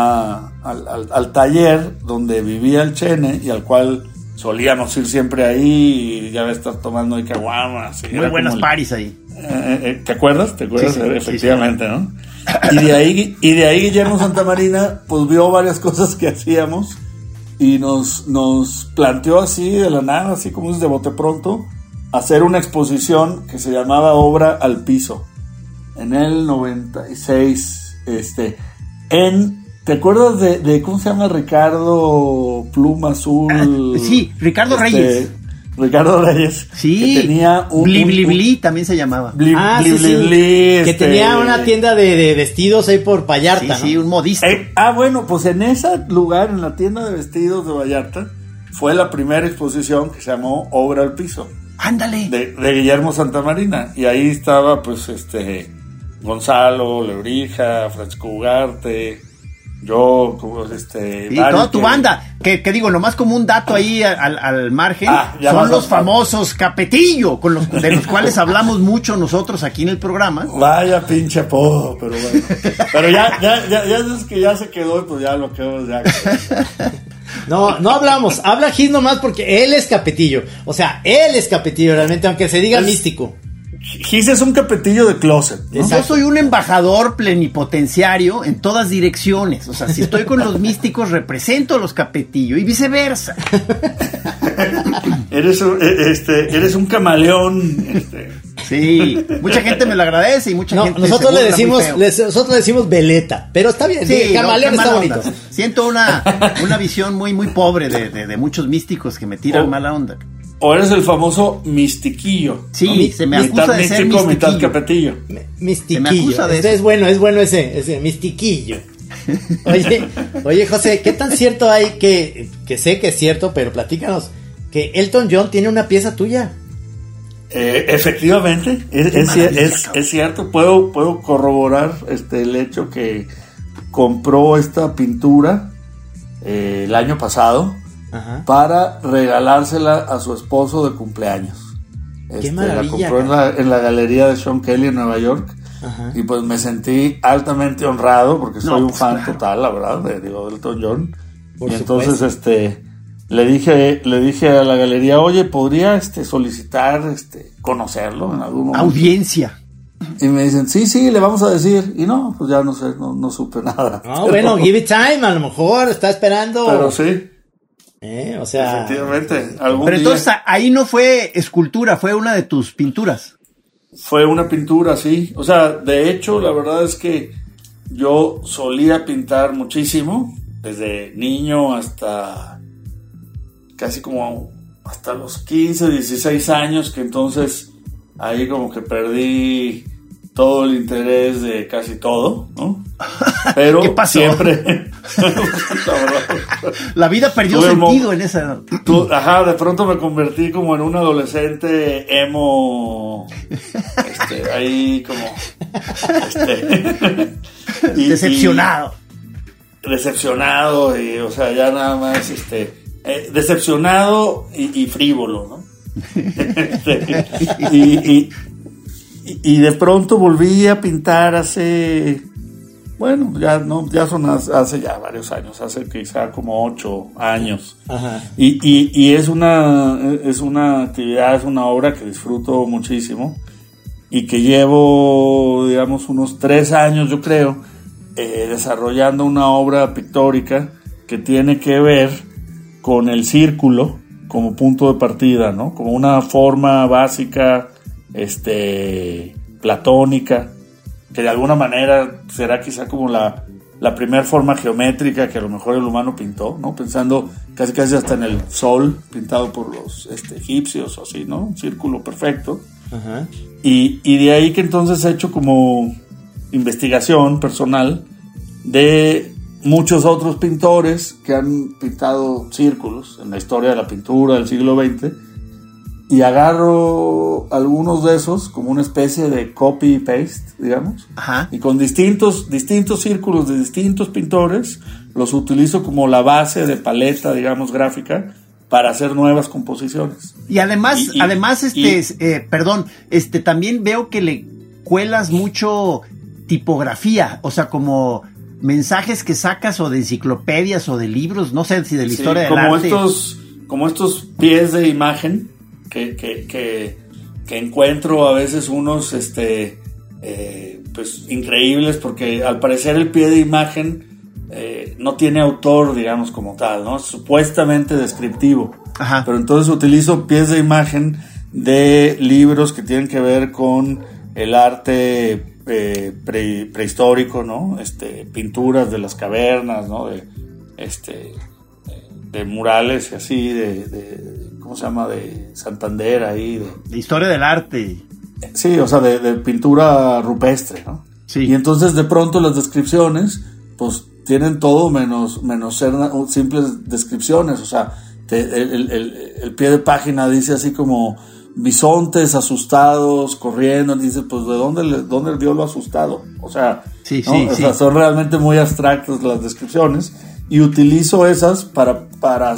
[SPEAKER 4] al taller donde vivía el Chene y al cual solíamos ir siempre ahí y ya estar tomando caguamas.
[SPEAKER 2] Muy buenas paris ahí.
[SPEAKER 4] ¿Te acuerdas? Sí, efectivamente,
[SPEAKER 2] sí.
[SPEAKER 4] ¿no? Y de ahí Guillermo Santamarina pues vio varias cosas que hacíamos y nos planteó así de la nada, así como es de bote pronto, hacer una exposición que se llamaba Obra al Piso en el 96. ¿Te acuerdas de cómo se llama Ricardo Pluma Azul?
[SPEAKER 2] Sí, Ricardo Reyes.
[SPEAKER 4] Ricardo Reyes.
[SPEAKER 2] Sí.
[SPEAKER 4] Que tenía
[SPEAKER 2] Bli también se llamaba.
[SPEAKER 3] Sí. Que tenía una tienda de vestidos ahí por Vallarta,
[SPEAKER 2] sí,
[SPEAKER 3] ¿no?
[SPEAKER 2] Sí, un modista.
[SPEAKER 4] Bueno, pues en ese lugar, en la tienda de vestidos de Vallarta, fue la primera exposición que se llamó Obra al Piso.
[SPEAKER 2] ¡Ándale!
[SPEAKER 4] De Guillermo Santamarina. Y ahí estaba, pues, Gonzalo, Lebrija, Francisco Ugarte, yo,
[SPEAKER 2] y toda tu banda, que digo, nomás como un dato ahí al margen, son los famosos Capetillo, de los cuales hablamos mucho nosotros aquí en el programa.
[SPEAKER 4] Vaya pinche apodo, pero bueno. Pero ya es que ya se quedó, pues ya lo quedó ya.
[SPEAKER 3] No hablamos, habla Gis nomás porque él es Capetillo. O sea, él es Capetillo realmente, aunque se diga místico.
[SPEAKER 4] Gis es un capetillo de closet, ¿no?
[SPEAKER 2] Yo soy un embajador plenipotenciario en todas direcciones. O sea, si estoy con los místicos, represento a los Capetillo y viceversa.
[SPEAKER 4] Eres un camaleón.
[SPEAKER 2] Sí, mucha gente me lo agradece y mucha gente
[SPEAKER 3] nosotros le decimos veleta, pero está bien, sí, camaleón está bonito.
[SPEAKER 2] Siento una visión muy muy pobre de muchos místicos que me tiran mala onda.
[SPEAKER 4] O eres el famoso mistiquillo.
[SPEAKER 2] Sí,
[SPEAKER 4] ¿no?
[SPEAKER 2] se me acusa de ser mistiquillo.
[SPEAKER 4] Mitad capetillo.
[SPEAKER 3] Mistiquillo. Se me acusa de eso. Es bueno ese mistiquillo. Oye, José, ¿qué tan cierto hay que sé que es cierto, pero platícanos, que Elton John tiene una pieza tuya?
[SPEAKER 4] Efectivamente, es cierto. Puedo corroborar el hecho que compró esta pintura el año pasado. Ajá. Para regalársela a su esposo de cumpleaños.
[SPEAKER 3] Qué maravilla.
[SPEAKER 4] La compró en la galería de Sean Kelly en Nueva York. Ajá. Y pues me sentí altamente honrado porque soy un fan total, la verdad, de Elton John.
[SPEAKER 3] Por
[SPEAKER 4] y entonces le dije a la galería, oye, ¿podría solicitar conocerlo en algún momento?
[SPEAKER 2] Audiencia.
[SPEAKER 4] Y me dicen, sí, le vamos a decir. Y no, pues ya no sé, no supe nada.
[SPEAKER 3] No, bueno, give it time, a lo mejor está esperando.
[SPEAKER 4] Pero sí.
[SPEAKER 3] O sea,
[SPEAKER 4] efectivamente.
[SPEAKER 2] Pero entonces ahí no fue escultura, fue una de tus pinturas.
[SPEAKER 4] Fue una pintura, sí. O sea, de hecho, la verdad es que yo solía pintar muchísimo, desde niño hasta casi como hasta los 15, 16 años, que entonces ahí como que perdí todo el interés de casi todo, ¿no? Pero
[SPEAKER 2] ¿qué pasó?
[SPEAKER 4] Siempre
[SPEAKER 2] la vida perdió sentido en esa.
[SPEAKER 4] De pronto me convertí como en un adolescente emo, ahí como
[SPEAKER 2] decepcionado.
[SPEAKER 4] Decepcionado y, o sea, ya nada más decepcionado y frívolo, ¿no? Y de pronto volví a pintar hace varios años, hace quizá como 8 años.
[SPEAKER 3] Ajá.
[SPEAKER 4] Y es una actividad, es una obra que disfruto muchísimo y que llevo, digamos, unos 3 años, yo creo, desarrollando una obra pictórica que tiene que ver con el círculo como punto de partida, ¿no? Como una forma básica platónica, que de alguna manera será quizá como la primera forma geométrica que a lo mejor el humano pintó, ¿no? Pensando casi hasta en el sol pintado por los egipcios o así, ¿no? Un círculo perfecto.
[SPEAKER 3] Ajá.
[SPEAKER 4] Y de ahí que entonces he hecho como investigación personal de muchos otros pintores que han pintado círculos en la historia de la pintura del siglo XX. Y agarro algunos de esos como una especie de copy-paste, digamos.
[SPEAKER 2] Ajá.
[SPEAKER 4] Y con distintos círculos de distintos pintores los utilizo como la base de paleta, digamos, gráfica para hacer nuevas composiciones.
[SPEAKER 2] Y además, también veo que le cuelas mucho tipografía, o sea, como mensajes que sacas o de enciclopedias o de libros, no sé si de la historia del arte.
[SPEAKER 4] Como estos pies de imagen que encuentro a veces unos pues increíbles, porque al parecer el pie de imagen no tiene autor, digamos, como tal, ¿no? Es supuestamente descriptivo.
[SPEAKER 2] Ajá.
[SPEAKER 4] Pero entonces utilizo pies de imagen de libros que tienen que ver con el arte prehistórico, ¿no? Pinturas de las cavernas, ¿no? De murales y así, ¿cómo se llama? De Santander ahí.
[SPEAKER 2] De historia del arte.
[SPEAKER 4] Sí, o sea, de pintura rupestre, ¿no?
[SPEAKER 2] Sí.
[SPEAKER 4] Y entonces de pronto las descripciones, pues tienen todo menos ser simples descripciones, o sea, el pie de página dice así como bisontes asustados corriendo, y dices, pues ¿de dónde vio lo asustado? O sea,
[SPEAKER 2] sí,
[SPEAKER 4] ¿no?
[SPEAKER 2] sí,
[SPEAKER 4] o sea, son realmente muy abstractas las descripciones, y utilizo esas para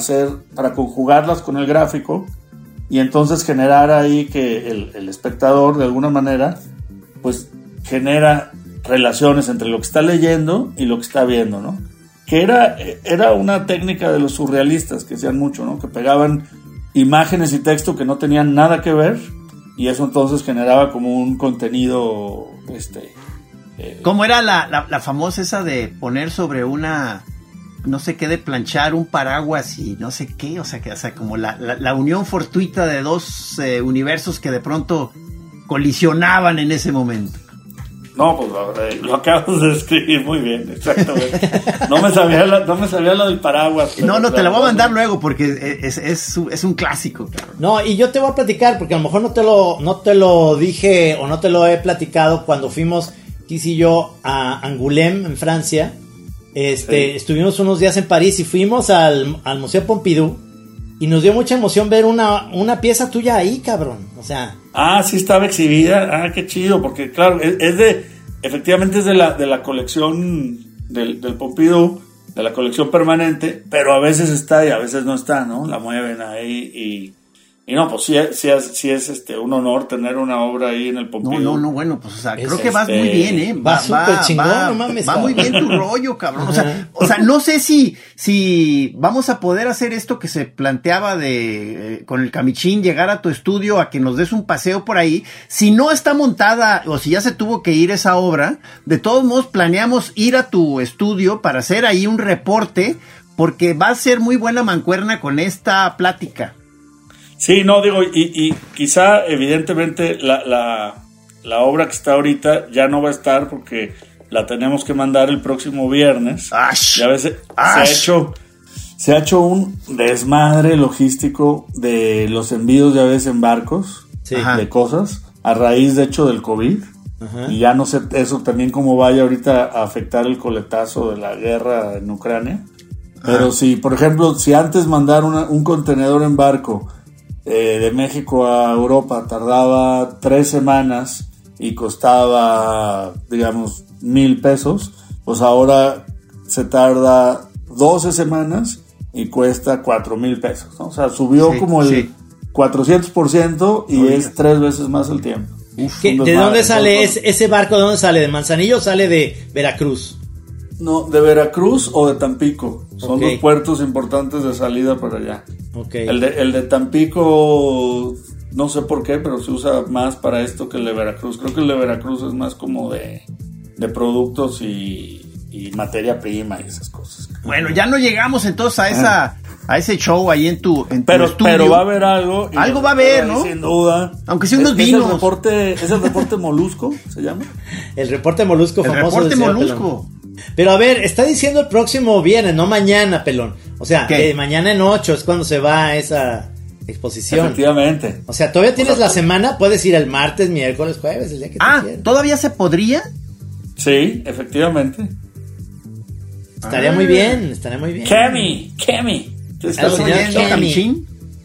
[SPEAKER 4] conjugarlas con el gráfico, y entonces generar ahí que el espectador de alguna manera pues genera relaciones entre lo que está leyendo y lo que está viendo, ¿no? Que era una técnica de los surrealistas que hacían mucho, ¿no? Que pegaban imágenes y texto que no tenían nada que ver, y eso entonces generaba como un contenido
[SPEAKER 2] ¿Cómo era la famosa esa de poner sobre una, no sé qué, de planchar un paraguas y no sé qué? O sea, como la unión fortuita de dos universos que de pronto colisionaban en ese momento.
[SPEAKER 4] No, pues lo acabas de describir muy bien, exactamente. No me sabía lo del paraguas.
[SPEAKER 2] No, te la voy a mandar luego porque es un clásico.
[SPEAKER 3] No, y yo te voy a platicar porque a lo mejor no te lo dije o no te lo he platicado cuando fuimos, Kiss y yo, a Angoulême, en Francia. Estuvimos unos días en París y fuimos al Museo Pompidou. Y nos dio mucha emoción ver una pieza tuya ahí, cabrón. O sea.
[SPEAKER 4] Ah, sí estaba exhibida. Ah, qué chido, porque claro, efectivamente es de la colección del Pompidou, de la colección permanente, pero a veces está y a veces no está, ¿no? La mueven ahí y no, pues sí es un honor tener una obra ahí en el Pompidou.
[SPEAKER 2] No, bueno, pues o sea, creo que vas muy bien, ¿eh?
[SPEAKER 3] Va súper chingón, no mames.
[SPEAKER 2] Va muy bien tu rollo, cabrón. O sea, no sé si vamos a poder hacer esto que se planteaba con el Camichín, llegar a tu estudio a que nos des un paseo por ahí. Si no está montada o si ya se tuvo que ir esa obra, de todos modos planeamos ir a tu estudio para hacer ahí un reporte, porque va a ser muy buena mancuerna con esta plática.
[SPEAKER 4] Sí, no, digo, y quizá evidentemente la obra que está ahorita ya no va a estar porque la tenemos que mandar el próximo viernes.
[SPEAKER 2] ¡Ash!
[SPEAKER 4] Y a veces se ha hecho un desmadre logístico de los envíos ya ves en barcos,
[SPEAKER 3] sí,
[SPEAKER 4] de cosas, a raíz de hecho del COVID. Ajá. Y ya no sé eso también cómo vaya ahorita a afectar el coletazo de la guerra en Ucrania. Pero si, por ejemplo, si antes mandar un contenedor en barco de México a Europa tardaba 3 semanas y costaba, digamos, 1,000 pesos, pues ahora se tarda 12 semanas y cuesta 4,000 pesos, ¿no? O sea, subió como el 400% y oiga, es 3 veces más el tiempo.
[SPEAKER 3] ¿De dónde sale ese barco? ¿De dónde sale? ¿De Manzanillo o sale de Veracruz?
[SPEAKER 4] No, de Veracruz o de Tampico. Son los puertos importantes de salida para allá.
[SPEAKER 3] Okay.
[SPEAKER 4] El de Tampico, no sé por qué, pero se usa más para esto que el de Veracruz. Creo que el de Veracruz es más como de productos y materia prima y esas cosas.
[SPEAKER 2] Bueno, ya no llegamos entonces a ese show ahí en tu estudio.
[SPEAKER 4] Pero va a haber algo.
[SPEAKER 2] Algo va a haber, ¿no?
[SPEAKER 4] Sin duda.
[SPEAKER 2] Aunque sea unos vinos.
[SPEAKER 4] ¿Es el reporte Molusco? ¿Se llama?
[SPEAKER 3] El reporte Molusco famoso.
[SPEAKER 2] El reporte Molusco.
[SPEAKER 3] Pero a ver, está diciendo el próximo viernes, no mañana, pelón. O sea, mañana en 8 es cuando se va a esa exposición.
[SPEAKER 4] Efectivamente.
[SPEAKER 3] O sea, todavía tienes la semana, puedes ir el martes, miércoles, jueves, el día que te quieras.
[SPEAKER 2] ¿Todavía se podría?
[SPEAKER 4] Sí, efectivamente.
[SPEAKER 3] Estaría muy bien, estaría muy bien.
[SPEAKER 4] Kemi.
[SPEAKER 2] ¿Estás oyendo, Camichín?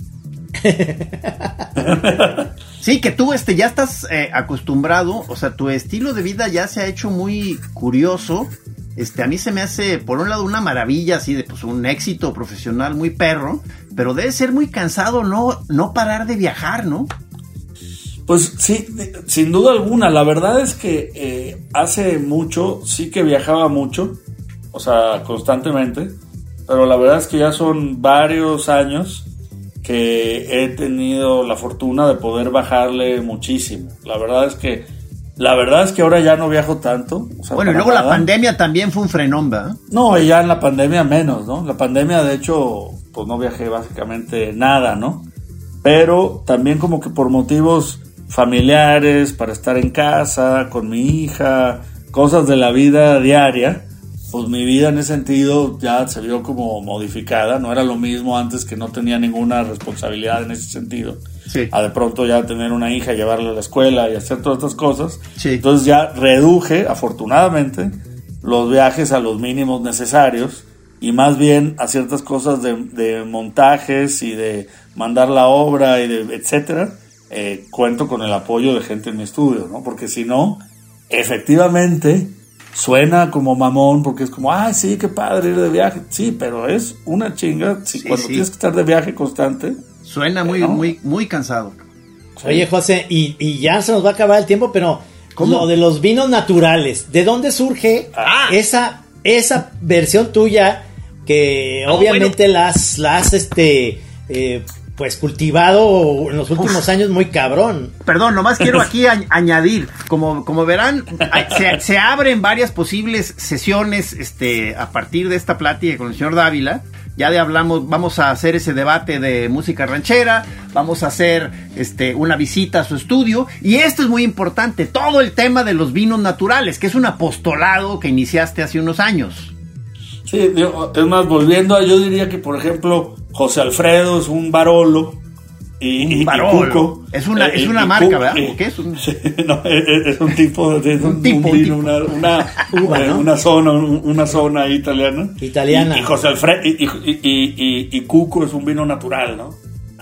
[SPEAKER 2] Sí, que tú ya estás acostumbrado, o sea, tu estilo de vida ya se ha hecho muy curioso. A mí se me hace, por un lado, una maravilla, así de pues un éxito profesional muy perro, pero debe ser muy cansado no parar de viajar, ¿no?
[SPEAKER 4] Pues sí, sin duda alguna. La verdad es que hace mucho sí que viajaba mucho, o sea, constantemente, pero la verdad es que ya son varios años que he tenido la fortuna de poder bajarle muchísimo. La verdad es que ahora ya no viajo tanto. O sea,
[SPEAKER 2] bueno, y luego la pandemia también fue un frenón, ¿verdad?
[SPEAKER 4] No, y ya en la pandemia menos, ¿no? La pandemia, de hecho, pues no viajé básicamente nada, ¿no? Pero también como que por motivos familiares, para estar en casa, con mi hija, cosas de la vida diaria, pues mi vida en ese sentido ya se vio como modificada. No era lo mismo antes, que no tenía ninguna responsabilidad en ese sentido. Sí. A de pronto ya tener una hija, llevarla a la escuela y hacer todas estas cosas. Sí. Entonces ya reduje, afortunadamente, los viajes a los mínimos necesarios y más bien a ciertas cosas de montajes y de mandar la obra y de etcétera, cuento con el apoyo de gente en mi estudio, ¿no? Porque si no, efectivamente suena como mamón, porque es como, ay, sí, qué padre ir de viaje. Sí, pero es una chinga cuando tienes que estar de viaje constante.
[SPEAKER 2] Suena muy cansado.
[SPEAKER 3] Sí. Oye, José, y ya se nos va a acabar el tiempo, pero ¿cómo? Lo de los vinos naturales, ¿de dónde surge esa versión tuya que obviamente la has pues cultivado en los últimos años muy cabrón?
[SPEAKER 2] Perdón, nomás quiero aquí añadir, como verán, se abren varias posibles sesiones a partir de esta plática con el señor Dávila. Ya vamos a hacer ese debate de música ranchera, vamos a hacer una visita a su estudio, y esto es muy importante, todo el tema de los vinos naturales, que es un apostolado que iniciaste hace unos años.
[SPEAKER 4] Sí, es más, yo diría que, por ejemplo, José Alfredo es un Barolo, y Cuco
[SPEAKER 2] es una marca, ¿verdad?
[SPEAKER 4] ¿O qué es? No, es un tipo de un vino, una zona italiana. Y José Alfredo y Cuco es un vino natural, ¿no?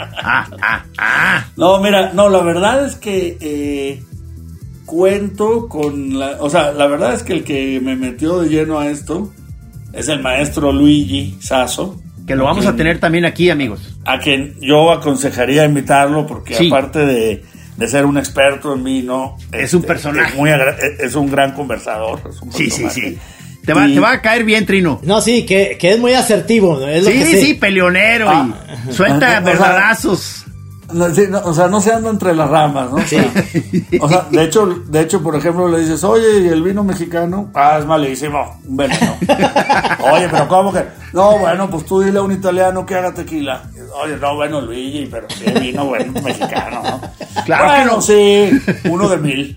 [SPEAKER 4] No, mira, la verdad es que cuento con la verdad es que el que me metió de lleno a esto es el maestro Luigi Sasso,
[SPEAKER 2] que lo vamos a tener también aquí, amigos.
[SPEAKER 4] A quien yo aconsejaría invitarlo, porque aparte de ser un experto en vino,
[SPEAKER 2] es un personaje.
[SPEAKER 4] Es un gran conversador.
[SPEAKER 2] Sí. Te va a caer bien, Trino.
[SPEAKER 3] No, sí, que es muy asertivo. Es
[SPEAKER 2] sí, peleonero y suelta verdadazos.
[SPEAKER 4] No se anda entre las ramas, ¿no? Sí. De hecho, por ejemplo, le dices, oye, ¿y el vino mexicano? Es malísimo, un veneno. Oye, pero ¿cómo que? No, bueno, pues tú dile a un italiano que haga tequila. Oye, no, bueno, Luigi, pero sí, vino bueno mexicano, ¿no?
[SPEAKER 2] Claro, bueno, que no.
[SPEAKER 4] Sí, uno de mil.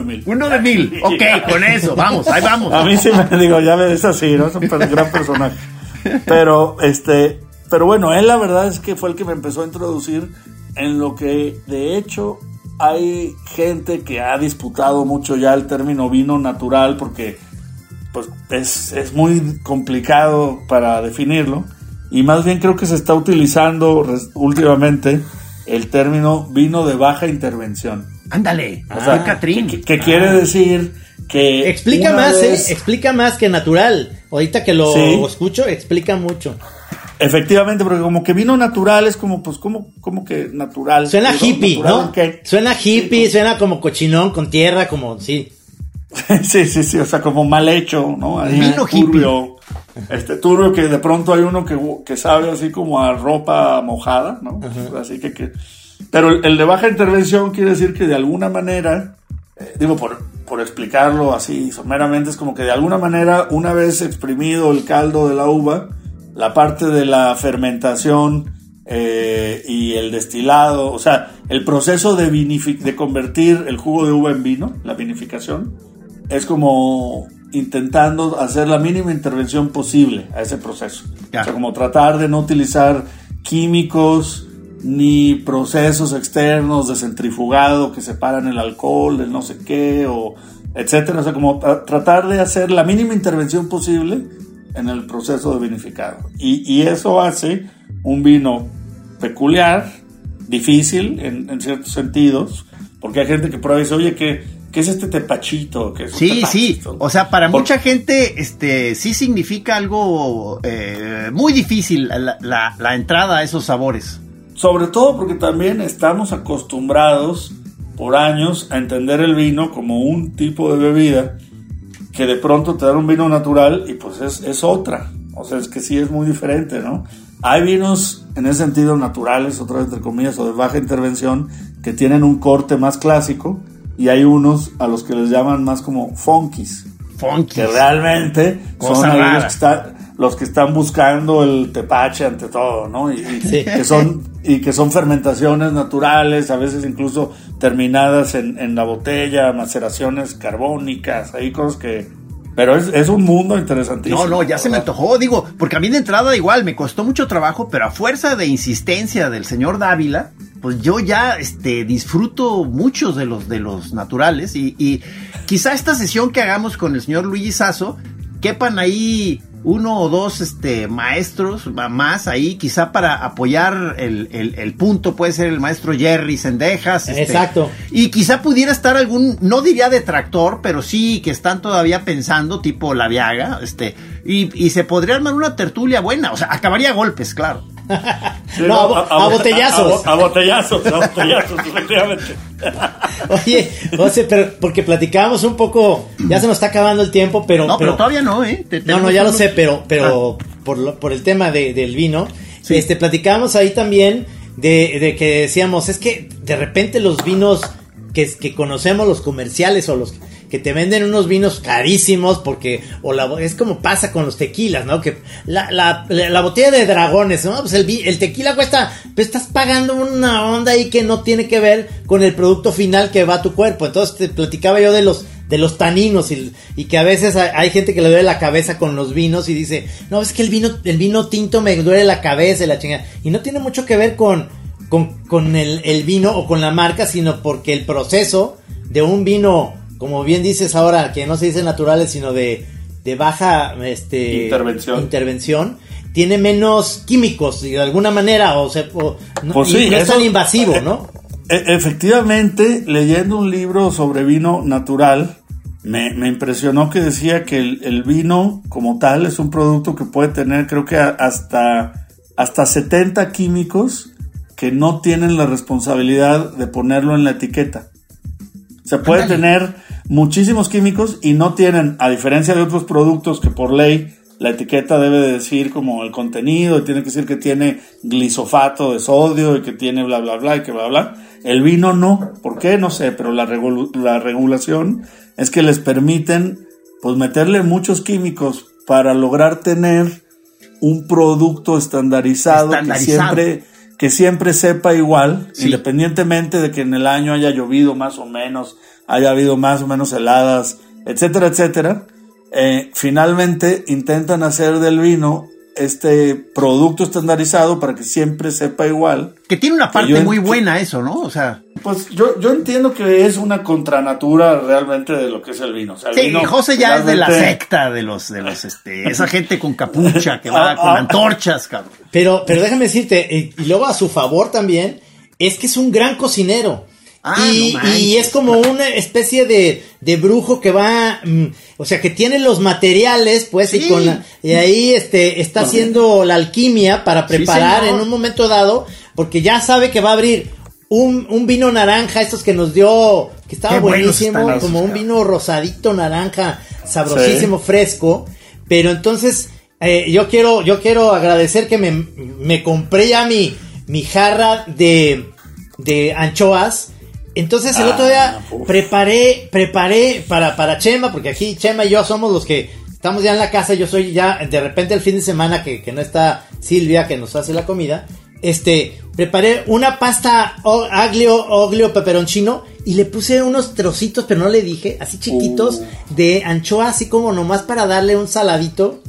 [SPEAKER 2] Ok, con eso, ahí vamos.
[SPEAKER 4] A mí sí me digo, ya ves así, ¿no? Es un gran personaje. Pero bueno, él la verdad es que fue el que me empezó a introducir en lo que de hecho hay gente que ha disputado mucho ya el término vino natural, porque pues es muy complicado para definirlo, y más bien creo que se está utilizando últimamente el término vino de baja intervención.
[SPEAKER 2] Ándale,
[SPEAKER 4] Catrín. Que quiere decir que
[SPEAKER 3] explica más que natural. Ahorita que lo escucho, explica mucho.
[SPEAKER 4] Efectivamente, porque como que vino natural es como, pues, como que natural.
[SPEAKER 3] Suena hippie, ¿no? Suena hippie, suena como cochinón con tierra, como, sí.
[SPEAKER 4] Sí, o sea, como mal hecho, ¿no?
[SPEAKER 2] Vino
[SPEAKER 4] turbio. Turbio, que de pronto hay uno que sabe así como a ropa mojada, ¿no? Uh-huh. Así que pero el de baja intervención quiere decir que de alguna manera, por explicarlo así someramente, es como que de alguna manera, una vez exprimido el caldo de la uva, la parte de la fermentación y el destilado, o sea, el proceso de convertir el jugo de uva en vino, la vinificación, es como intentando hacer la mínima intervención posible a ese proceso. Ya. O sea, como tratar de no utilizar químicos ni procesos externos de centrifugado que separan el alcohol del no sé qué, o etcétera. O sea, como tratar de hacer la mínima intervención posible en el proceso de vinificado. Y eso hace un vino peculiar, difícil en ciertos sentidos, porque hay gente que prueba y dice, oye, ¿qué es este tepachito? ¿Qué es
[SPEAKER 2] sí. O sea, para mucha gente sí significa algo muy difícil la entrada a esos sabores.
[SPEAKER 4] Sobre todo porque también estamos acostumbrados por años a entender el vino como un tipo de bebida, que de pronto te dan un vino natural y pues es otra. O sea, es que sí es muy diferente, ¿no? Hay vinos en ese sentido naturales, otra vez entre comillas, o de baja intervención, que tienen un corte más clásico, y hay unos a los que les llaman más como funkies. Que realmente son los que están buscando el tepache ante todo, ¿no? Que son fermentaciones naturales, a veces incluso terminadas en la botella, maceraciones carbónicas, hay cosas que... Pero es un mundo interesantísimo.
[SPEAKER 2] No, ya se me antojó, porque a mí de entrada igual me costó mucho trabajo, pero a fuerza de insistencia del señor Dávila, pues yo ya disfruto muchos de los naturales, y quizá esta sesión que hagamos con el señor Luigi Sasso quepan ahí uno o dos maestros más ahí, quizá para apoyar el punto. Puede ser el maestro Jerry Sendejas.
[SPEAKER 3] Exacto.
[SPEAKER 2] Y quizá pudiera estar algún, no diría detractor, pero sí que están todavía pensando, tipo La Viaga, y se podría armar una tertulia buena. O sea, acabaría a golpes, claro.
[SPEAKER 3] Sí, no, a botellazos.
[SPEAKER 4] A botellazos, efectivamente.
[SPEAKER 3] Oye, José, pero porque platicábamos un poco, ya se nos está acabando el tiempo, pero...
[SPEAKER 2] No, pero todavía no,
[SPEAKER 3] No, ya lo sé, pero por el tema del vino, sí. Platicábamos ahí también de que decíamos, es que de repente los vinos que conocemos, los comerciales o los que te venden unos vinos carísimos, porque es como pasa con los tequilas, ¿no? Que la botella de dragones, ¿no? Pues el tequila cuesta, pues estás pagando una onda ahí que no tiene que ver con el producto final que va a tu cuerpo. Entonces te platicaba yo de los taninos y que a veces hay gente que le duele la cabeza con los vinos y dice, no, es que el vino tinto me duele la cabeza y la chingada. Y no tiene mucho que ver con el vino o con la marca, sino porque el proceso de un vino, como bien dices ahora, que no se dice naturales, sino de baja intervención, tiene menos químicos de alguna manera, no es tan invasivo, ¿no?
[SPEAKER 4] Efectivamente, leyendo un libro sobre vino natural, me impresionó que decía que el vino como tal es un producto que puede tener, creo que hasta 70 químicos que no tienen la responsabilidad de ponerlo en la etiqueta. Se puede tener muchísimos químicos y no tienen, a diferencia de otros productos que por ley la etiqueta debe de decir como el contenido, y tiene que decir que tiene glisofato de sodio y que tiene bla bla bla y que bla bla. El vino no. ¿Por qué? No sé, pero la regulación es que les permiten pues meterle muchos químicos para lograr tener un producto estandarizado. Que siempre sepa igual, sí. Independientemente de que en el año haya llovido más o menos, haya habido más o menos heladas, etcétera, etcétera. Finalmente intentan hacer del vino este producto estandarizado para que siempre sepa igual.
[SPEAKER 2] Que tiene una parte muy buena eso, ¿no? O sea,
[SPEAKER 4] pues yo entiendo que es una contranatura realmente de lo que es el vino. O sea, el vino
[SPEAKER 2] José ya es de la secta de los esa gente con capucha que va con antorchas, cabrón.
[SPEAKER 3] Pero déjame decirte, y luego a su favor también, es que es un gran cocinero. Y es como una especie de brujo que va, o sea, que tiene los materiales, pues, sí. y ahí está haciendo la alquimia para preparar en un momento dado, porque ya sabe que va a abrir un vino naranja, estos que nos dio, que estaba buenísimo, como un vino rosadito naranja, sabrosísimo, fresco. Pero entonces, yo quiero agradecer que me compré ya mi jarra de anchoas. Entonces el otro día preparé para Chema, porque aquí Chema y yo somos los que estamos ya en la casa. Yo soy ya, de repente el fin de semana que no está Silvia, que nos hace la comida, preparé una pasta aglio peperoncino y le puse unos trocitos, pero no le dije, así chiquitos, de anchoa, así como nomás para darle un saladito.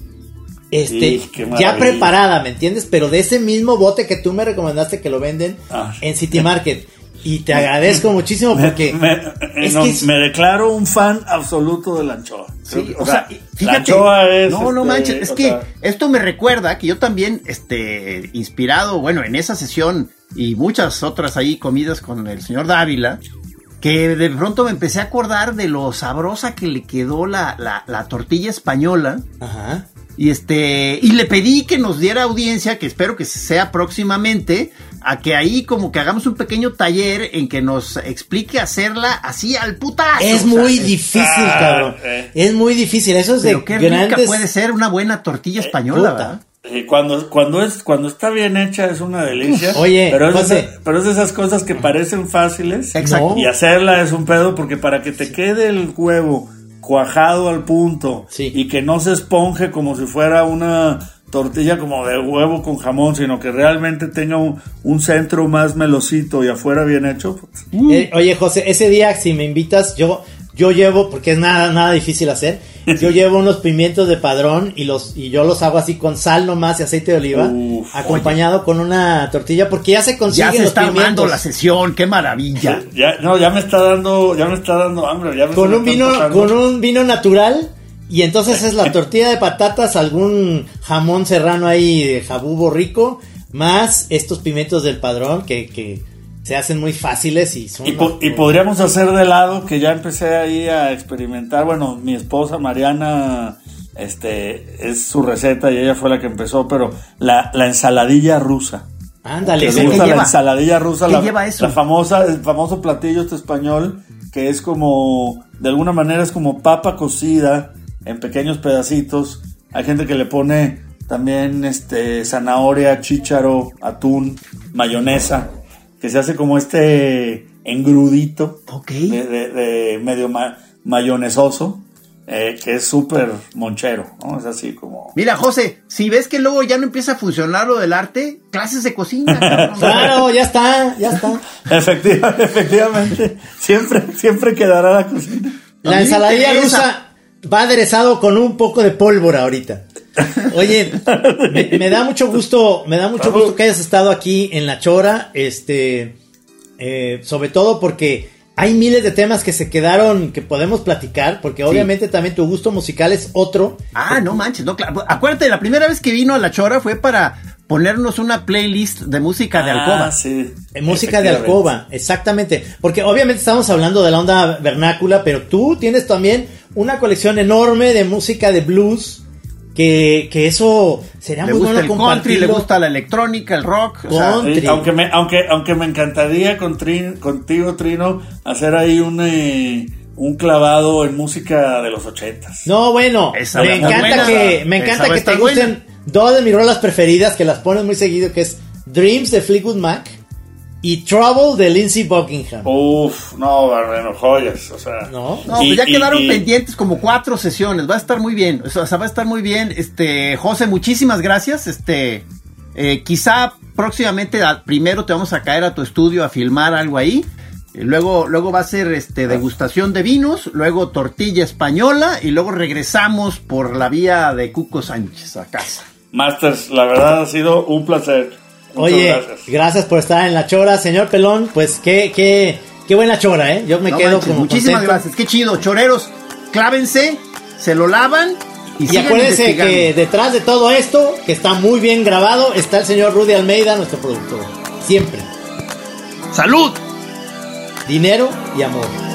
[SPEAKER 3] Ya preparada, ¿me entiendes? Pero de ese mismo bote que tú me recomendaste que lo venden en City Market. Y te agradezco muchísimo porque
[SPEAKER 4] me declaro un fan absoluto de la anchoa.
[SPEAKER 2] Sí, o sea, fíjate, la anchoa es, no manches, es que esto me recuerda que yo también, inspirado, bueno, en esa sesión y muchas otras ahí comidas con el señor Dávila, que de pronto me empecé a acordar de lo sabrosa que le quedó la tortilla española.
[SPEAKER 3] Ajá.
[SPEAKER 2] Y le pedí que nos diera audiencia, que espero que sea próximamente, a que ahí como que hagamos un pequeño taller en que nos explique hacerla así al putazo.
[SPEAKER 3] Es muy difícil, cabrón. Es muy difícil. Eso es
[SPEAKER 2] pero qué rica puede ser una buena tortilla española, ¿verdad?
[SPEAKER 4] Cuando está bien hecha es una delicia.
[SPEAKER 3] Oye,
[SPEAKER 4] pero es de esas cosas que parecen fáciles.
[SPEAKER 2] Exacto.
[SPEAKER 4] Y hacerla es un pedo, porque para que te quede el huevo cuajado al punto, sí, y que no se esponje como si fuera una tortilla como de huevo con jamón, sino que realmente tenga un centro más melosito y afuera bien hecho.
[SPEAKER 3] Oye, José, ese día si me invitas, yo llevo, porque es nada difícil hacer, yo llevo unos pimientos de Padrón y yo los hago así con sal nomás y aceite de oliva, acompañado con una tortilla, porque ya se consiguen los pimientos. Ya se está armando
[SPEAKER 2] la sesión, qué maravilla.
[SPEAKER 4] Ya me está dando hambre.
[SPEAKER 3] Con un vino natural Y entonces es la tortilla de patatas, algún jamón serrano ahí de jabugo rico, más estos pimientos del Padrón que se hacen muy fáciles y son...
[SPEAKER 4] Y podríamos hacer de lado, que ya empecé ahí a experimentar. Bueno, mi esposa Mariana, es su receta y ella fue la que empezó, pero la ensaladilla rusa.
[SPEAKER 3] Ándale,
[SPEAKER 4] ¿Qué gusta la ensaladilla rusa?
[SPEAKER 2] ¿Qué lleva eso?
[SPEAKER 4] El famoso platillo español, que es como, de alguna manera es como papa cocida en pequeños pedacitos. Hay gente que le pone también zanahoria, chícharo, atún, mayonesa, que se hace como engrudito,
[SPEAKER 2] okay,
[SPEAKER 4] de medio mayonesoso, que es súper monchero, ¿no? Es así como...
[SPEAKER 2] Mira, José, si ves que luego ya no empieza a funcionar lo del arte, clases de cocina.
[SPEAKER 3] Claro, ya está.
[SPEAKER 4] Efectivamente, siempre quedará la cocina.
[SPEAKER 3] La ensaladilla rusa va aderezado con un poco de pólvora ahorita. Oye, me da mucho gusto que hayas estado aquí en La Chora, sobre todo porque hay miles de temas que se quedaron, que podemos platicar, porque obviamente también tu gusto musical es otro.
[SPEAKER 2] No manches, no, claro. Acuérdate, la primera vez que vino a La Chora fue para ponernos una playlist de música de alcoba.
[SPEAKER 4] Sí.
[SPEAKER 3] Música de alcoba, exactamente. Porque obviamente estamos hablando de la onda vernácula, pero tú tienes también una colección enorme de música de blues, que eso sería muy bueno compartirlo.
[SPEAKER 2] Country, le gusta la electrónica, el rock.
[SPEAKER 4] Country. Aunque me encantaría contigo, Trino, hacer ahí un clavado en música de los 80s.
[SPEAKER 3] No, bueno, me encanta que te gusten dos de mis rolas preferidas, que las pones muy seguido, que es Dreams de Fleetwood Mac y Trouble de Lindsey Buckingham.
[SPEAKER 4] Bueno, joyas, o sea.
[SPEAKER 2] No, pues ya quedaron pendientes como 4 sesiones, va a estar muy bien, va a estar muy bien. José, muchísimas gracias. Quizá próximamente primero te vamos a caer a tu estudio a filmar algo ahí. Luego va a ser degustación de vinos, luego tortilla española y luego regresamos por la vía de Cuco Sánchez a casa.
[SPEAKER 4] Masters, la verdad ha sido un placer.
[SPEAKER 3] Oye, gracias por estar en La Chora, señor Pelón. Pues qué buena chora, ¿eh? Yo me quedo como
[SPEAKER 2] muchísimas gracias, qué chido. Choreros, clávense, se lo lavan y
[SPEAKER 3] acuérdense que detrás de todo esto, que está muy bien grabado, está el señor Rudy Almeida, nuestro productor. Siempre.
[SPEAKER 2] ¡Salud!
[SPEAKER 3] Dinero y amor.